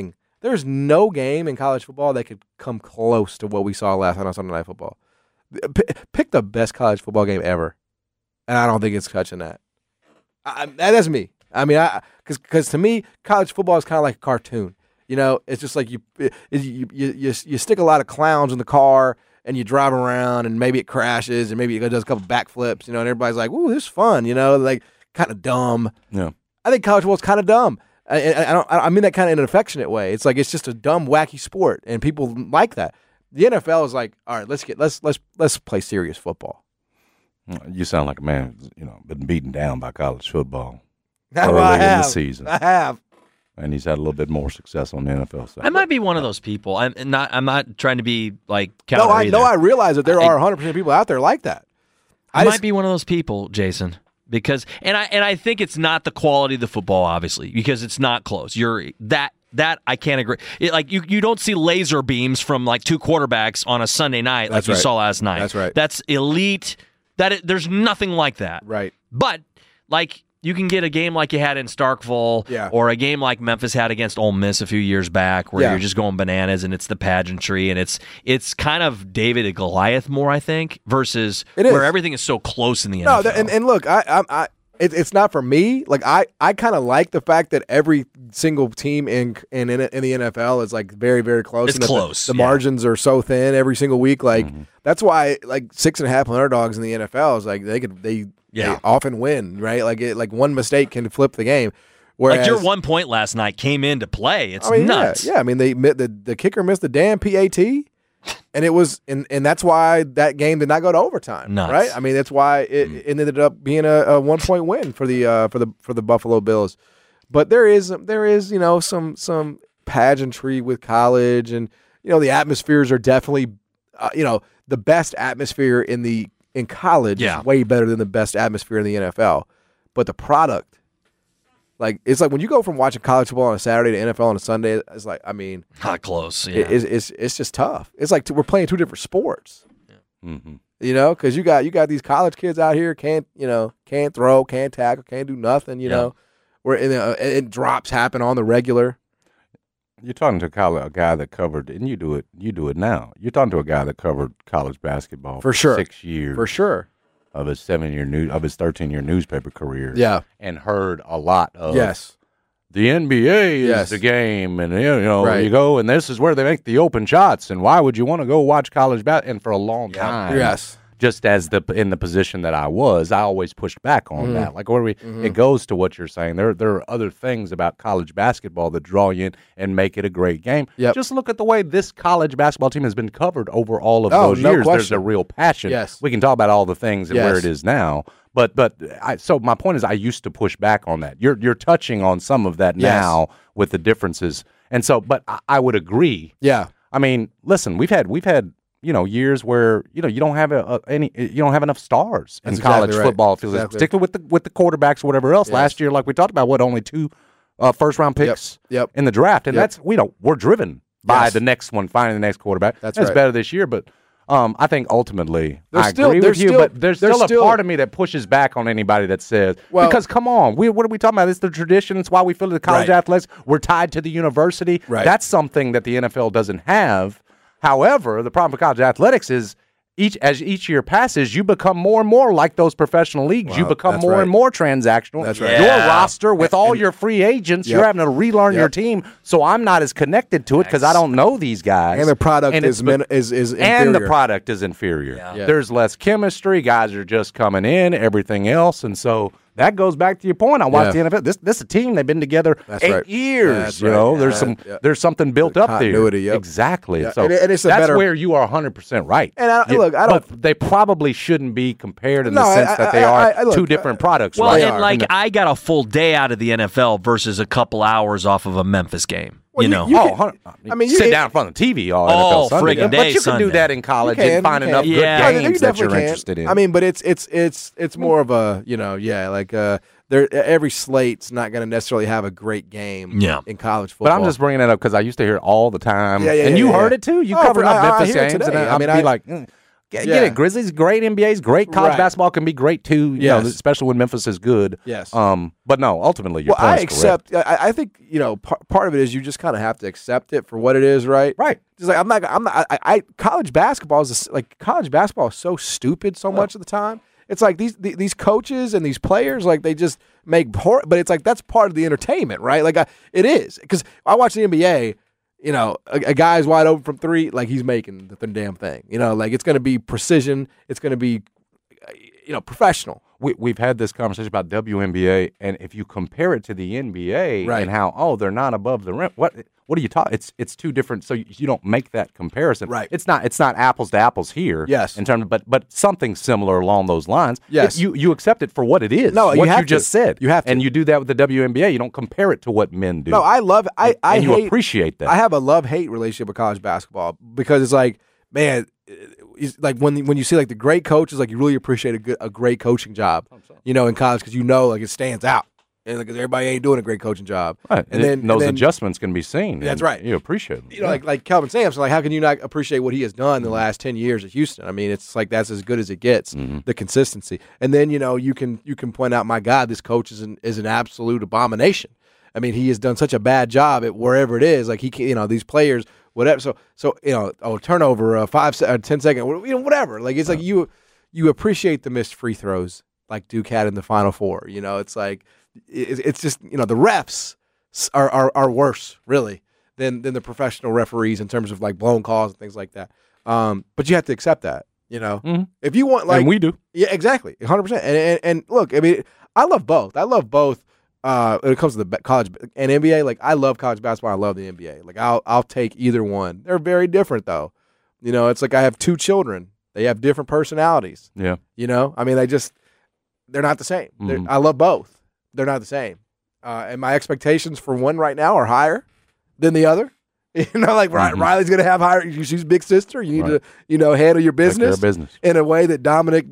[SPEAKER 5] no game in college football that could come close to what we saw last night on Sunday Night Football. Pick the best college football game ever, and I don't think it's touching that. That's me. I mean, because to me, college football is kind of like a cartoon. It's just like you stick a lot of clowns in the car and you drive around and maybe it crashes and maybe it does a couple backflips, and everybody's like, "Ooh, this is fun," like kind of dumb.
[SPEAKER 4] Yeah.
[SPEAKER 5] I think college football is kind of dumb. I mean that kind of in an affectionate way. It's like it's just a dumb, wacky sport, and people like that. The NFL is like, all right, let's play serious football.
[SPEAKER 4] You sound like a man who's, been beaten down by college football
[SPEAKER 5] That's
[SPEAKER 4] early
[SPEAKER 5] what I
[SPEAKER 4] in the
[SPEAKER 5] have.
[SPEAKER 4] season.
[SPEAKER 5] I have.
[SPEAKER 4] And he's had a little bit more success on the NFL side.
[SPEAKER 6] I might be one of those people. I'm not trying to be like
[SPEAKER 5] No,
[SPEAKER 6] counter
[SPEAKER 5] I
[SPEAKER 6] either.
[SPEAKER 5] know. I realize that there are 100% of people out there like that.
[SPEAKER 6] I might be one of those people, Jason, because I think it's not the quality of the football, obviously, because it's not close. That I can't agree. You don't see laser beams from like two quarterbacks on a Sunday night
[SPEAKER 5] That's
[SPEAKER 6] like you
[SPEAKER 5] right.
[SPEAKER 6] saw last night.
[SPEAKER 5] That's right.
[SPEAKER 6] That's elite. There's nothing like that.
[SPEAKER 5] Right.
[SPEAKER 6] But like you can get a game like you had in Starkville,
[SPEAKER 5] Yeah.
[SPEAKER 6] or a game like Memphis had against Ole Miss a few years back, where
[SPEAKER 5] Yeah.
[SPEAKER 6] you're just going bananas and it's the pageantry and it's kind of David and Goliath more, I think, versus
[SPEAKER 5] It is.
[SPEAKER 6] where everything is so close in the
[SPEAKER 5] No,
[SPEAKER 6] NFL.
[SPEAKER 5] and look, it's not for me. Like I kind of like the fact that every single team in the NFL is like very, very close.
[SPEAKER 6] It's
[SPEAKER 5] and that
[SPEAKER 6] close,
[SPEAKER 5] The
[SPEAKER 6] yeah.
[SPEAKER 5] margins are so thin every single week. Like that's why like 6.5 underdogs in the NFL is like they often win, right? Like one mistake can flip the game. Whereas,
[SPEAKER 6] like your 1 point last night came into play. It's nuts.
[SPEAKER 5] Yeah. I mean, the kicker missed the damn PAT, and it was, and that's why that game did not go to overtime.
[SPEAKER 6] Nuts.
[SPEAKER 5] Right? I mean, that's why it ended up being a 1 point win for the Buffalo Bills. But there is some pageantry with college, and the atmospheres are definitely the best atmosphere in college is way better than the best atmosphere in the NFL. But the product, it's like when you go from watching college football on a Saturday to NFL on a Sunday, it's like, I mean,
[SPEAKER 6] not close. Yeah.
[SPEAKER 5] It's just tough. It's like we're playing 2 different sports.
[SPEAKER 6] Yeah.
[SPEAKER 4] Mm-hmm.
[SPEAKER 5] Because you got these college kids out here can't throw, can't tackle, can't do nothing. Where and drops happen on the regular.
[SPEAKER 4] You're talking to a guy that covered, and you do it now. You're talking to a guy that covered college basketball
[SPEAKER 5] for sure,
[SPEAKER 4] 6 years,
[SPEAKER 5] for sure,
[SPEAKER 4] of his 13-year newspaper career.
[SPEAKER 5] Yeah,
[SPEAKER 4] and heard a lot of
[SPEAKER 5] the
[SPEAKER 4] NBA is the game, and
[SPEAKER 5] right.
[SPEAKER 4] you go, and this is where they make the open shots, and why would you want to go watch college basketball? And for a long time, just as in the position that I was, I always pushed back on that. Like it goes to what you're saying. There are other things about college basketball that draw you in and make it a great game. Yep. Just look at the way this college basketball team has been covered over all of those years.
[SPEAKER 5] Question.
[SPEAKER 4] There's a real passion.
[SPEAKER 5] Yes.
[SPEAKER 4] We can talk about all the things and where it is now. So my point is, I used to push back on that. You're touching on some of that now with the differences, and so. But I would agree.
[SPEAKER 5] Yeah.
[SPEAKER 4] I mean, listen, we've had years where you don't have you don't have enough stars in college football, particularly with the quarterbacks or whatever else. Yes. Last year, like we talked about, only 2 first round picks in the draft, and that's we're driven by the next one, finding the next quarterback. That's right. Better this year, but I think ultimately I agree with you. But there's still a part of me that pushes back on anybody that says, because come on, what are we talking about? It's the tradition. It's why we feel the college athletics. We're tied to the university. Right. That's something that the NFL doesn't have. However, the problem with college athletics is as each year passes, you become more and more like those professional leagues. Well, you become more and more transactional.
[SPEAKER 5] That's right.
[SPEAKER 4] Your roster with all your free agents, you're having to relearn your team. So I'm not as connected to it because I don't know these guys.
[SPEAKER 5] And the product is inferior.
[SPEAKER 4] And the product is inferior. Yeah. There's less chemistry. Guys are just coming in, everything else. And so that goes back to your point. I watched the NFL. This is a team. They've been together 8 years. There's something built up there. Exactly. So
[SPEAKER 5] and it's
[SPEAKER 4] that's where you are 100% right.
[SPEAKER 5] And I don't.
[SPEAKER 4] But they probably shouldn't be compared in the sense that they are two different products.
[SPEAKER 6] Well,
[SPEAKER 4] right?
[SPEAKER 6] and I got a full day out of the NFL versus a couple hours off of a Memphis game.
[SPEAKER 5] Well,
[SPEAKER 4] you sit down in front of the TV all NFL Sunday.
[SPEAKER 6] Friggin' day,
[SPEAKER 4] but you can do that in college and find enough good games that you're interested in.
[SPEAKER 5] I mean, but it's more of a every slate's not going to necessarily have a great game in college football.
[SPEAKER 4] But I'm just bringing it up because I used to hear it all the time. And you heard it too. You covered up Memphis games, and I'd be like. Get it. Grizzlies, great. NBA's great. College basketball can be great too. Especially when Memphis is good.
[SPEAKER 5] Yes.
[SPEAKER 4] But no, ultimately, your
[SPEAKER 5] I
[SPEAKER 4] point's
[SPEAKER 5] accept.
[SPEAKER 4] correct.
[SPEAKER 5] I think part of it is you just kind of have to accept it for what it is, right?
[SPEAKER 4] Right.
[SPEAKER 5] Just like I'm not. College basketball is college basketball is so stupid so much of the time. It's like these coaches and these players, like they just make but it's like that's part of the entertainment, right? Like it is because I watch the NBA. A guy's wide open from 3, like he's making the damn thing. Like it's going to be precision. It's going to be, professional.
[SPEAKER 4] We've had this conversation about WNBA, and if you compare it to the NBA and how they're not above the rim, what are you talking? It's two different. So you don't make that comparison.
[SPEAKER 5] Right.
[SPEAKER 4] It's not apples to apples here.
[SPEAKER 5] Yes.
[SPEAKER 4] In terms of, but something similar along those lines.
[SPEAKER 5] Yes.
[SPEAKER 4] You accept it for what it is.
[SPEAKER 5] No,
[SPEAKER 4] what you just said.
[SPEAKER 5] You have to.
[SPEAKER 4] And you do that with the WNBA. You don't compare it to what men do.
[SPEAKER 5] No, I love.
[SPEAKER 4] You appreciate that.
[SPEAKER 5] I have a love-hate relationship with college basketball because it's like, man. It's like when you see like the great coaches, like you really appreciate a great coaching job, in college because like it stands out, and like everybody ain't doing a great coaching job,
[SPEAKER 4] right? And then those adjustments can be seen.
[SPEAKER 5] That's right.
[SPEAKER 4] You appreciate them.
[SPEAKER 5] Like Kelvin Sampson, like how can you not appreciate what he has done in the last 10 years at Houston? I mean, it's like that's as good as it gets, the consistency. And then you can point out, my God, this coach is an absolute abomination. I mean, he has done such a bad job at wherever it is. Like he can, these players. Whatever, so turnover, 10 second, whatever. Like it's like you appreciate the missed free throws like Duke had in the Final Four. It's like it's just the refs are worse really than the professional referees in terms of like blown calls and things like that. But you have to accept that. If you want, like,
[SPEAKER 4] and we do,
[SPEAKER 5] exactly, 100%. And look, I mean, I love both. I love both when it comes to the college and NBA, like I love college basketball. I love the NBA. Like I'll take either one. They're very different though. You know, it's like I have two children. They have different personalities.
[SPEAKER 4] Yeah.
[SPEAKER 5] You know, I mean, they're not the same. I love both. They're not the same. And my expectations for one right now are higher than the other. You know, like Riley's going to have higher. She's big sister. You need to, handle your business in a way that Dominic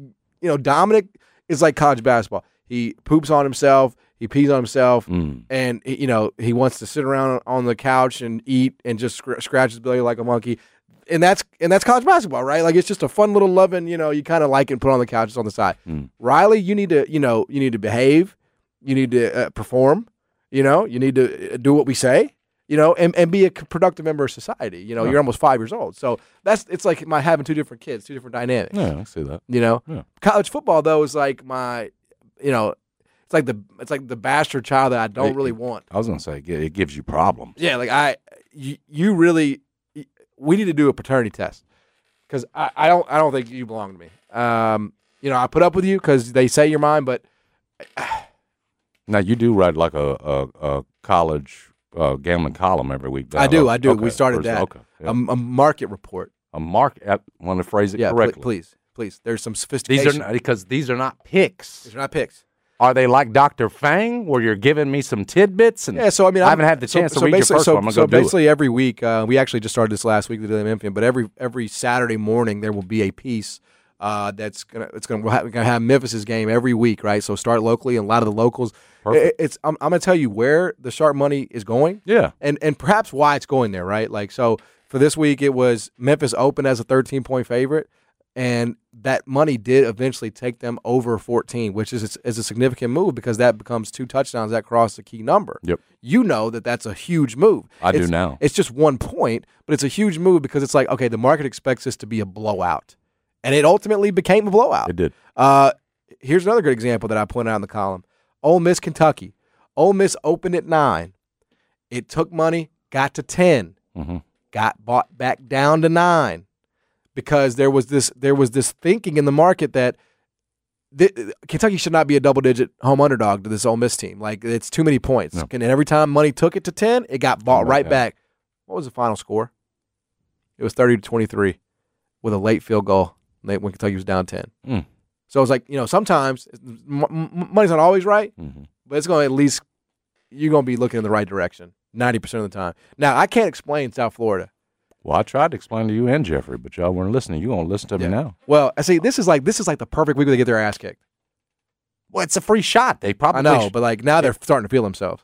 [SPEAKER 5] is like college basketball. He poops on himself. He pees on himself, and he wants to sit around on the couch and eat and just scratch his belly like a monkey. And that's college basketball, right? Like it's just a fun little loving, you kind of like it and put on the couches on the side. Riley, you need to behave, you need to perform, you need to do what we say, and be a productive member of society. You're almost 5 years old, so it's like my having two different kids, two different dynamics.
[SPEAKER 4] Yeah, I see that.
[SPEAKER 5] Yeah. College football though is like my, it's like the bastard child that I don't really want.
[SPEAKER 4] I was gonna say it gives you problems.
[SPEAKER 5] Yeah, like you really. We need to do a paternity test because I don't think you belong to me. I put up with you because they say you're mine, but
[SPEAKER 4] now you do write like a college gambling column every week.
[SPEAKER 5] I do.
[SPEAKER 4] Okay.
[SPEAKER 5] We started that.
[SPEAKER 4] Okay. Yeah.
[SPEAKER 5] A market report.
[SPEAKER 4] A market. Want to phrase it correctly?
[SPEAKER 5] Please. There's some sophistication.
[SPEAKER 4] These are not picks.
[SPEAKER 5] These are not picks.
[SPEAKER 4] Are they like Dr. Fang, where you're giving me some tidbits? And
[SPEAKER 5] so I mean,
[SPEAKER 4] I haven't had the chance to read your first one. I'm gonna go do it.
[SPEAKER 5] Basically, every week, we actually just started this last week, the Daily Memphian. But every Saturday morning, there will be a piece we're gonna have Memphis's game every week, right? So start locally, and a lot of the locals. I'm gonna tell you where the sharp money is going, and perhaps why it's going there, right? Like so, for this week, it was Memphis opened as a 13-point favorite. And that money did eventually take them over 14, which is a significant move because that becomes 2 touchdowns that cross the key number.
[SPEAKER 4] Yep.
[SPEAKER 5] You know that's a huge move.
[SPEAKER 4] I do now.
[SPEAKER 5] It's just 1 point, but it's a huge move because it's like, okay, the market expects this to be a blowout. And it ultimately became a blowout.
[SPEAKER 4] It did.
[SPEAKER 5] Here's another good example that I pointed out in the column. Ole Miss, Kentucky. Ole Miss opened at 9. It took money, got to 10, got bought back down to 9. Because there was this thinking in the market that Kentucky should not be a double-digit home underdog to this Ole Miss team. Like, it's too many points. No. And every time money took it to 10, it got bought right back. What was the final score? It was 30-23 with a late field goal when Kentucky was down 10. So it's like, sometimes money's not always right, but it's going to at least you're going to be looking in the right direction 90% of the time. Now, I can't explain South Florida.
[SPEAKER 4] Well, I tried to explain to you and Jeffrey, but y'all weren't listening. You're going to listen to me now.
[SPEAKER 5] Well, I see. This is like the perfect week where they get their ass kicked.
[SPEAKER 4] Well, it's a free shot. They probably.
[SPEAKER 5] I know, but like now they're starting to feel themselves.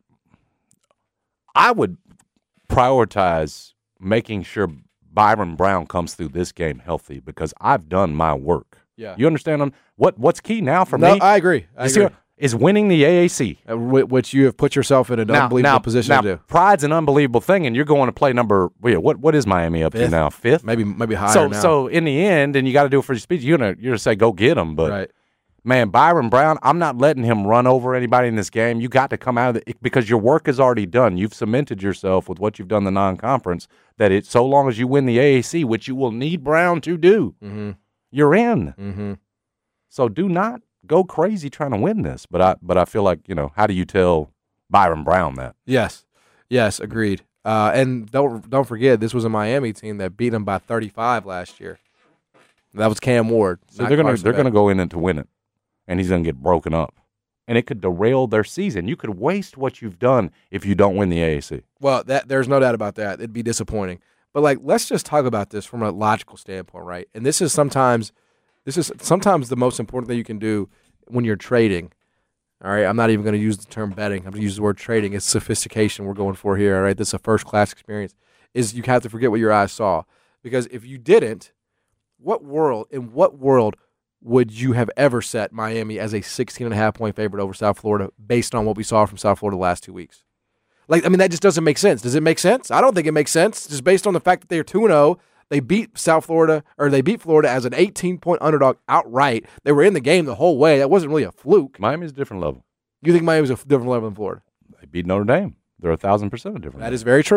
[SPEAKER 4] I would prioritize making sure Byron Brown comes through this game healthy because I've done my work.
[SPEAKER 5] Yeah.
[SPEAKER 4] You understand what's key now for me?
[SPEAKER 5] I agree.
[SPEAKER 4] Is winning the AAC.
[SPEAKER 5] Which you have put yourself in an unbelievable position to do.
[SPEAKER 4] Pride's an unbelievable thing, and you're going to play number, what is Miami up to now? 5th?
[SPEAKER 5] Maybe higher now.
[SPEAKER 4] So in the end, and you got to do it for your speech, you're gonna say, go get him. But, man, Byron Brown, I'm not letting him run over anybody in this game. You got to come out of it because your work is already done. You've cemented yourself with what you've done in the non-conference that so long as you win the AAC, which you will need Brown to do, you're in. So do not go crazy trying to win this, but I feel like how do you tell Byron Brown that?
[SPEAKER 5] Yes, agreed. And don't forget, this was a Miami team that beat them by 35 last year. That was Cam Ward.
[SPEAKER 4] So they're gonna go in and to win it, and he's gonna get broken up, and it could derail their season. You could waste what you've done if you don't win the AAC.
[SPEAKER 5] Well, there's no doubt about that. It'd be disappointing. But let's just talk about this from a logical standpoint, right? And this is sometimes the most important thing you can do when you're trading. All right, I'm not even going to use the term betting. I'm going to use the word trading. It's sophistication we're going for here. All right, this is a first-class experience. Is you have to forget what your eyes saw, because if you didn't, in what world would you have ever set Miami as a 16.5-point favorite over South Florida based on what we saw from South Florida the last 2 weeks? That just doesn't make sense. Does it make sense? I don't think it makes sense. Just based on the fact that they are 2-0. They beat Florida as an 18-point underdog outright. They were in the game the whole way. That wasn't really a fluke.
[SPEAKER 4] Miami's a different level.
[SPEAKER 5] You think Miami's a different level than Florida?
[SPEAKER 4] They beat Notre Dame. They're 1,000% a different level.
[SPEAKER 5] That is very true.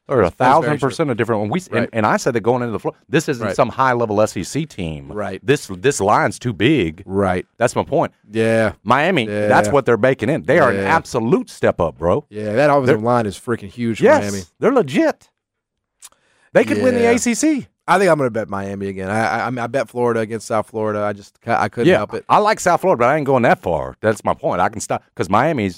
[SPEAKER 4] Or
[SPEAKER 5] That's very
[SPEAKER 4] 1,000% a different one.
[SPEAKER 5] Right.
[SPEAKER 4] And I said that going into the floor, this isn't
[SPEAKER 5] Right.
[SPEAKER 4] some high-level SEC team.
[SPEAKER 5] Right.
[SPEAKER 4] This line's too big.
[SPEAKER 5] Right.
[SPEAKER 4] That's my point.
[SPEAKER 5] Yeah.
[SPEAKER 4] Miami,
[SPEAKER 5] Yeah.
[SPEAKER 4] that's what they're baking in. They are an
[SPEAKER 5] Yeah.
[SPEAKER 4] absolute step up, bro.
[SPEAKER 5] Yeah, that offensive line is freaking huge for
[SPEAKER 4] Yes,
[SPEAKER 5] Miami.
[SPEAKER 4] they're legit. They could win the
[SPEAKER 5] Yeah.
[SPEAKER 4] ACC.
[SPEAKER 5] I think I'm going to bet Miami again. I bet Florida against South Florida. I couldn't
[SPEAKER 4] Yeah,
[SPEAKER 5] help it.
[SPEAKER 4] I like South Florida, but I ain't going that far. That's my point. I can stop because Miami's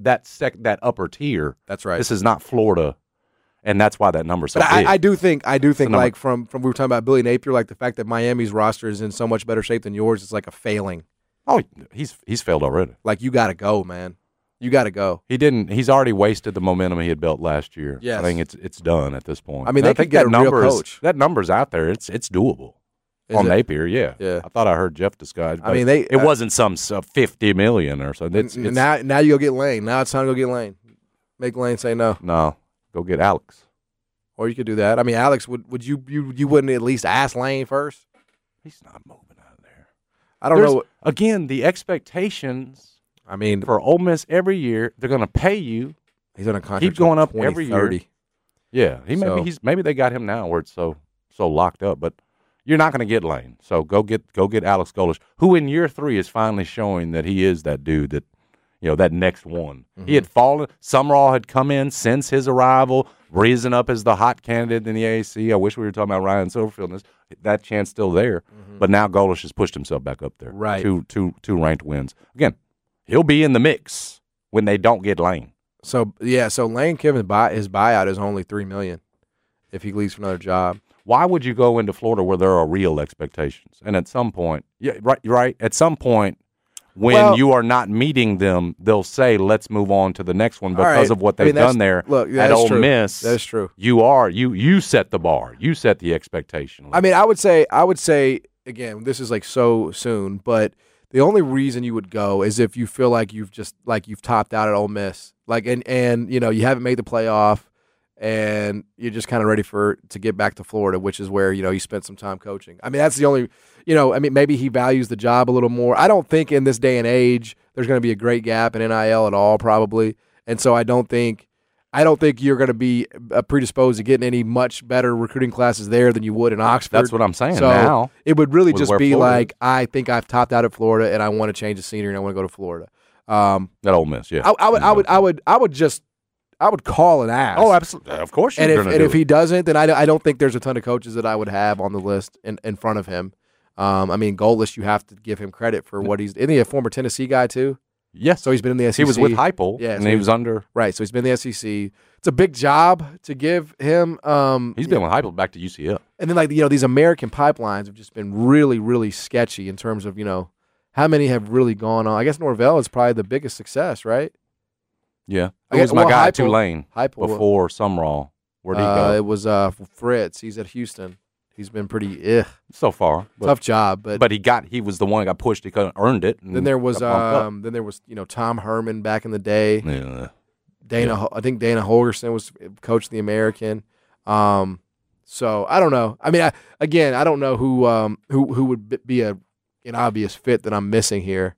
[SPEAKER 4] that upper tier.
[SPEAKER 5] That's right.
[SPEAKER 4] This is not Florida, and that's why that number's so
[SPEAKER 5] But
[SPEAKER 4] big.
[SPEAKER 5] I do think
[SPEAKER 4] number.
[SPEAKER 5] like from we were talking about Billy Napier, like the fact that Miami's roster is in so much better shape than yours is like a failing.
[SPEAKER 4] Oh, he's failed already.
[SPEAKER 5] Like you got to go, man. You got to go.
[SPEAKER 4] He didn't. He's already wasted the momentum he had built last year.
[SPEAKER 5] Yes.
[SPEAKER 4] I think it's done at this point.
[SPEAKER 5] I mean,
[SPEAKER 4] And
[SPEAKER 5] they could
[SPEAKER 4] think
[SPEAKER 5] get
[SPEAKER 4] that
[SPEAKER 5] a real
[SPEAKER 4] number
[SPEAKER 5] coach.
[SPEAKER 4] that number's out there. It's doable
[SPEAKER 5] Is
[SPEAKER 4] on
[SPEAKER 5] it?
[SPEAKER 4] Napier. Yeah,
[SPEAKER 5] Yeah.
[SPEAKER 4] I thought I heard Jeff discuss.
[SPEAKER 5] I mean, it
[SPEAKER 4] wasn't some $50 million or something. It's
[SPEAKER 5] now you go get Lane. Now it's time to go get Lane. Make Lane say no,
[SPEAKER 4] no. Go get Alex.
[SPEAKER 5] or you could do that. I mean, Alex, would you wouldn't at least ask Lane first?
[SPEAKER 4] He's not moving out of there.
[SPEAKER 5] I don't
[SPEAKER 4] There's-
[SPEAKER 5] know.
[SPEAKER 4] Again, the expectations
[SPEAKER 5] I mean,
[SPEAKER 4] for Ole Miss every year, they're going to pay you.
[SPEAKER 5] he's on a contract.
[SPEAKER 4] Keep going up
[SPEAKER 5] till
[SPEAKER 4] every year.
[SPEAKER 5] 2030.
[SPEAKER 4] Yeah,
[SPEAKER 5] So-
[SPEAKER 4] maybe they got him now where it's so locked up, but you're not going to get Lane. So go get Alex Golesh, who in year 3 is finally showing that he is that dude that that next one. He had fallen. Summerall had come in since his arrival, risen up as the hot candidate in the AAC. I wish we were talking about Ryan Silverfield. That chance still there, but now Golesh has pushed himself back up there.
[SPEAKER 5] Right.
[SPEAKER 4] Two ranked wins again. He'll be in the mix when they don't get Lane.
[SPEAKER 5] So Lane Kiffin his buyout is only $3 million if he leaves for another job.
[SPEAKER 4] Why would you go into Florida where there are real expectations? And at some point, right. At some point, when you are not meeting them, they'll say, "Let's move on to the next one," because of what they've done there at Ole Miss.
[SPEAKER 5] That is true.
[SPEAKER 4] You set the bar. You set the expectation.
[SPEAKER 5] I mean, I would say again, this is like so soon, but the only reason you would go is if you feel like you've topped out at Ole Miss, like and you haven't made the playoff, and you're just kind of ready to get back to Florida, which is where you spent some time coaching. I mean, that's the only maybe he values the job a little more. I don't think in this day and age there's going to be a great gap in NIL at all, probably, and so I don't think you're going to be predisposed to getting any much better recruiting classes there than you would in Oxford.
[SPEAKER 4] That's what I'm saying.
[SPEAKER 5] So
[SPEAKER 4] now
[SPEAKER 5] it would really
[SPEAKER 4] with
[SPEAKER 5] just
[SPEAKER 4] where
[SPEAKER 5] be
[SPEAKER 4] Florida
[SPEAKER 5] like, I think I've topped out at Florida, and I want to change the scenery, and I want to go to Florida.
[SPEAKER 4] at Ole Miss, yeah.
[SPEAKER 5] I would call and ask.
[SPEAKER 4] Oh, absolutely. Of course,
[SPEAKER 5] And
[SPEAKER 4] you're
[SPEAKER 5] if
[SPEAKER 4] going to do
[SPEAKER 5] if he doesn't, then I don't think there's a ton of coaches that I would have on the list in front of him. I mean, Golesh, you have to give him credit for what isn't he a former Tennessee guy too?
[SPEAKER 4] Yes.
[SPEAKER 5] So he's been in the SEC.
[SPEAKER 4] He was with Heupel,
[SPEAKER 5] Yeah,
[SPEAKER 4] and
[SPEAKER 5] so
[SPEAKER 4] he was under.
[SPEAKER 5] Right, so he's been in the SEC. It's a big job to give him.
[SPEAKER 4] He's been with Heupel back to UCF.
[SPEAKER 5] And then these American pipelines have just been really, really sketchy in terms of how many have really gone on. I guess Norvell is probably the biggest success, right?
[SPEAKER 4] Yeah.
[SPEAKER 5] I
[SPEAKER 4] Who was
[SPEAKER 5] guess-
[SPEAKER 4] my
[SPEAKER 5] well,
[SPEAKER 4] guy,
[SPEAKER 5] Heupel-
[SPEAKER 4] Tulane,
[SPEAKER 5] Heupel,
[SPEAKER 4] before Summerall? Where'd he go?
[SPEAKER 5] It was Fritz. He's at Houston. He's been pretty
[SPEAKER 4] So far.
[SPEAKER 5] tough job, but
[SPEAKER 4] he was the one that got pushed. He could have earned it.
[SPEAKER 5] then there was
[SPEAKER 4] got bumped
[SPEAKER 5] Tom Herman back in the day.
[SPEAKER 4] up. Yeah.
[SPEAKER 5] I think Dana Holgerson was coach of the American. So I don't know. I mean, I don't know who would be an obvious fit that I'm missing here.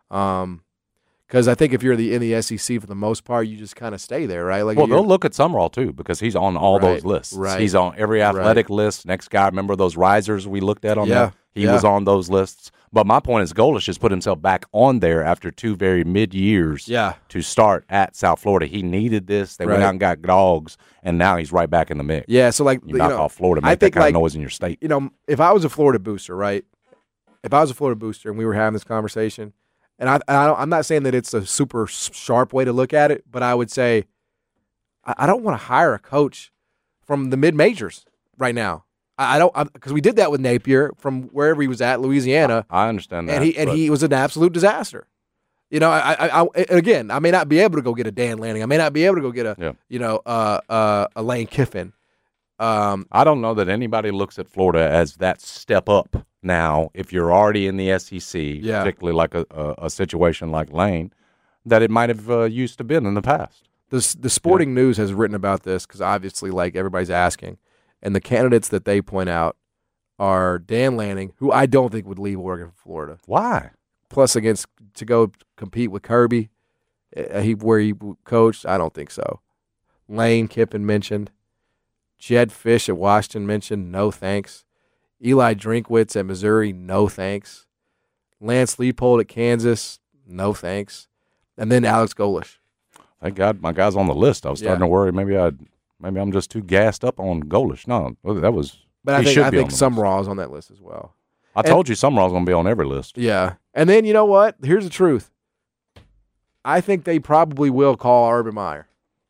[SPEAKER 5] Because I think if you're in the SEC for the most part, you just kind of stay there, right? Like,
[SPEAKER 4] Well, they'll look at Summerall too because he's on all those lists.
[SPEAKER 5] right.
[SPEAKER 4] He's on every athletic list. Next guy, remember those risers we looked at on
[SPEAKER 5] Yeah,
[SPEAKER 4] there? He was on those lists. But my point is, Golesh has put himself back on there after 2 very mid years.
[SPEAKER 5] Yeah.
[SPEAKER 4] To start at South Florida, he needed this. They went
[SPEAKER 5] Right.
[SPEAKER 4] out and got dogs, and now he's right back in the mix.
[SPEAKER 5] Yeah, so like
[SPEAKER 4] You knock off Florida,
[SPEAKER 5] I
[SPEAKER 4] make that
[SPEAKER 5] think,
[SPEAKER 4] kind
[SPEAKER 5] like,
[SPEAKER 4] of noise in your state.
[SPEAKER 5] if I was a Florida booster, right? If I was a Florida booster and we were having this conversation, and I'm not saying that it's a super sharp way to look at it, but I would say I don't want to hire a coach from the mid majors right now. I don't, because we did that with Napier from wherever he was at, Louisiana,
[SPEAKER 4] I understand that.
[SPEAKER 5] and he was an absolute disaster. Again, I may not be able to go get a Dan Lanning. I may not be able to go get a Lane Kiffin.
[SPEAKER 4] I don't know that anybody looks at Florida as that step up now. If you're already in the SEC, particularly like a situation like Lane, that it might have used to been in the past.
[SPEAKER 5] The Sporting News has written about this because obviously, like, everybody's asking, and the candidates that they point out are Dan Lanning, who I don't think would leave Oregon for Florida.
[SPEAKER 4] Why?
[SPEAKER 5] Plus, to go compete with Kirby, where he coached, I don't think so. Lane Kiffin mentioned. Jed Fish at Washington mentioned, no thanks. Eli Drinkwitz at Missouri, no thanks. Lance Leipold at Kansas, no thanks. And then Alex Golesh.
[SPEAKER 4] Thank God my guy's on the list. I was starting to worry maybe I'm just too gassed up on Golesh. No, that was.
[SPEAKER 5] But I think Sumrall's on that list as well.
[SPEAKER 4] I told you Sumrall's going to be on every list.
[SPEAKER 5] Yeah. And then, you know what? Here's the truth. I think they probably will call Urban Meyer.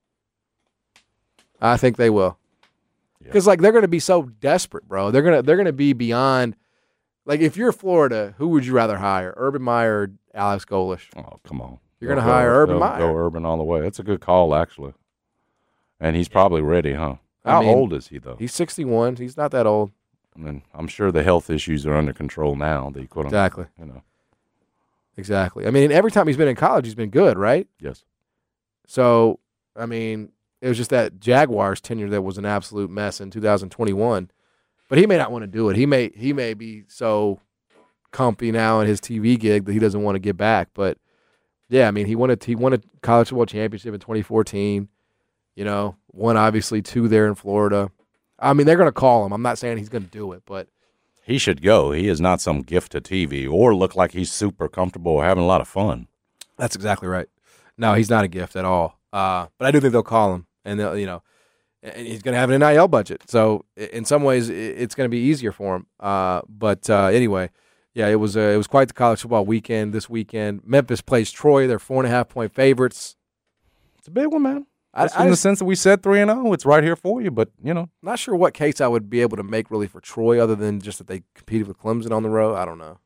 [SPEAKER 5] I think they will. Because, they're going to be so desperate, bro. They're gonna be beyond. If you're Florida, who would you rather hire, Urban Meyer or Alex Golesh?
[SPEAKER 4] Oh, come on.
[SPEAKER 5] You're going to hire Urban Meyer.
[SPEAKER 4] Go Urban all the way. That's a good call, actually. And he's probably ready, huh? How old is he, though?
[SPEAKER 5] He's 61. He's not that old.
[SPEAKER 4] And I'm sure the health issues are under control now.
[SPEAKER 5] Exactly. Exactly. I mean, every time he's been in college, he's been good, right?
[SPEAKER 4] Yes.
[SPEAKER 5] So, I mean, it was just that Jaguars tenure that was an absolute mess in 2021. But he may not want to do it. He may be so comfy now in his TV gig that he doesn't want to get back. But yeah, I mean, he won a college football championship in 2014. Won obviously 2 there in Florida. I mean, they're going to call him. I'm not saying he's going to do it, but
[SPEAKER 4] he should go. He is not some gift to TV or look like he's super comfortable or having a lot of fun.
[SPEAKER 5] That's exactly right. No, he's not a gift at all. But I do think they'll call him, and they'll, and he's going to have an NIL budget. So in some ways, it's going to be easier for him. But anyway, yeah, it was quite the college football weekend this weekend. Memphis plays Troy. They're 4.5-point favorites.
[SPEAKER 4] It's a big one, man. In the sense that we said 3-0, it's right here for you. But
[SPEAKER 5] not sure what case I would be able to make really for Troy, other than just that they competed with Clemson on the road. I don't know.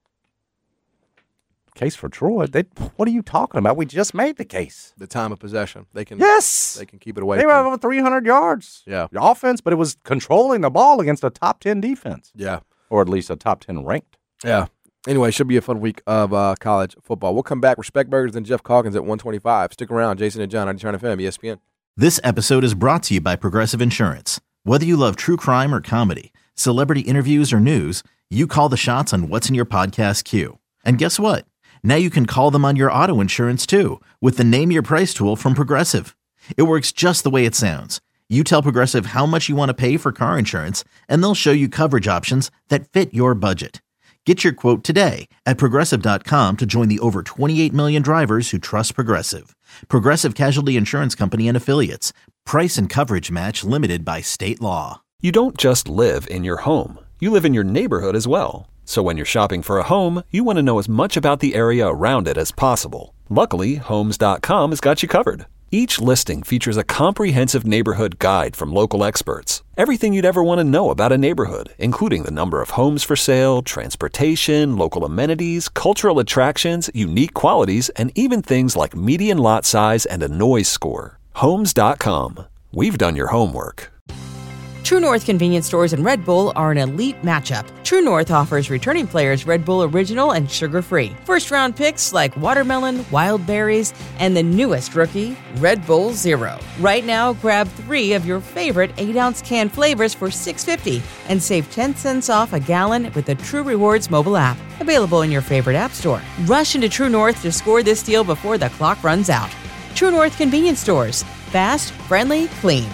[SPEAKER 4] Case for Troy? What are you talking about? We just made the case.
[SPEAKER 5] The time of possession. They can keep it away.
[SPEAKER 4] They were over 300 yards.
[SPEAKER 5] Yeah,
[SPEAKER 4] the offense, but it was controlling the ball against a top 10 defense.
[SPEAKER 5] Yeah,
[SPEAKER 4] or at least a top 10 ranked.
[SPEAKER 5] Yeah. Anyway, should be a fun week of college football. We'll come back. Respect Burgers and Jeff Calkins at 125. Stick around. Jason and John, 99 FM, ESPN.
[SPEAKER 1] This episode is brought to you by Progressive Insurance. Whether you love true crime or comedy, celebrity interviews or news, you call the shots on what's in your podcast queue. And guess what? Now you can call them on your auto insurance too with the Name Your Price tool from Progressive. It works just the way it sounds. You tell Progressive how much you want to pay for car insurance, and they'll show you coverage options that fit your budget. Get your quote today at Progressive.com to join the over 28 million drivers who trust Progressive. Progressive Casualty Insurance Company and Affiliates. Price and coverage match limited by state law.
[SPEAKER 2] You don't just live in your home. You live in your neighborhood as well. So when you're shopping for a home, you want to know as much about the area around it as possible. Luckily, Homes.com has got you covered. Each listing features a comprehensive neighborhood guide from local experts. Everything you'd ever want to know about a neighborhood, including the number of homes for sale, transportation, local amenities, cultural attractions, unique qualities, and even things like median lot size and a noise score. Homes.com. We've done your homework.
[SPEAKER 3] True North convenience stores and Red Bull are an elite matchup. True North offers returning players Red Bull Original and sugar-free. First-round picks like watermelon, wild berries, and the newest rookie, Red Bull Zero. Right now, grab 3 of your favorite 8-ounce can flavors for $6.50 and save 10 cents off a gallon with the True Rewards mobile app. Available in your favorite app store. Rush into True North to score this deal before the clock runs out. True North convenience stores. Fast, friendly, clean.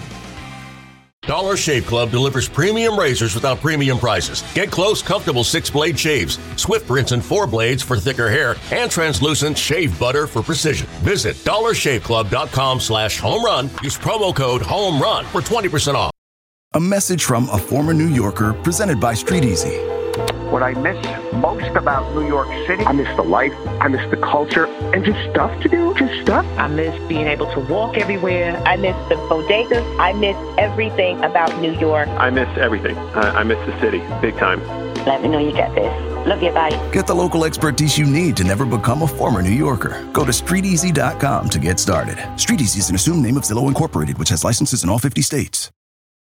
[SPEAKER 7] Dollar Shave Club delivers premium razors without premium prices. Get close, comfortable 6-blade shaves, swift rinse and 4 blades for thicker hair, and translucent shave butter for precision. Visit dollarshaveclub.com/homerun. Use promo code HOMERUN for 20% off.
[SPEAKER 8] A message from a former New Yorker presented by Street Easy.
[SPEAKER 9] What I miss most about New York City, I miss the life, I miss the culture, and just stuff to do, just stuff.
[SPEAKER 10] I miss being able to walk everywhere. I miss the bodegas. I miss everything about New York.
[SPEAKER 11] I miss everything. I miss the city, big time.
[SPEAKER 10] Let me know you get this. Love you, bye.
[SPEAKER 8] Get the local expertise you need to never become a former New Yorker. Go to StreetEasy.com to get started. Street Easy is an assumed name of Zillow Incorporated, which has licenses in all 50 states.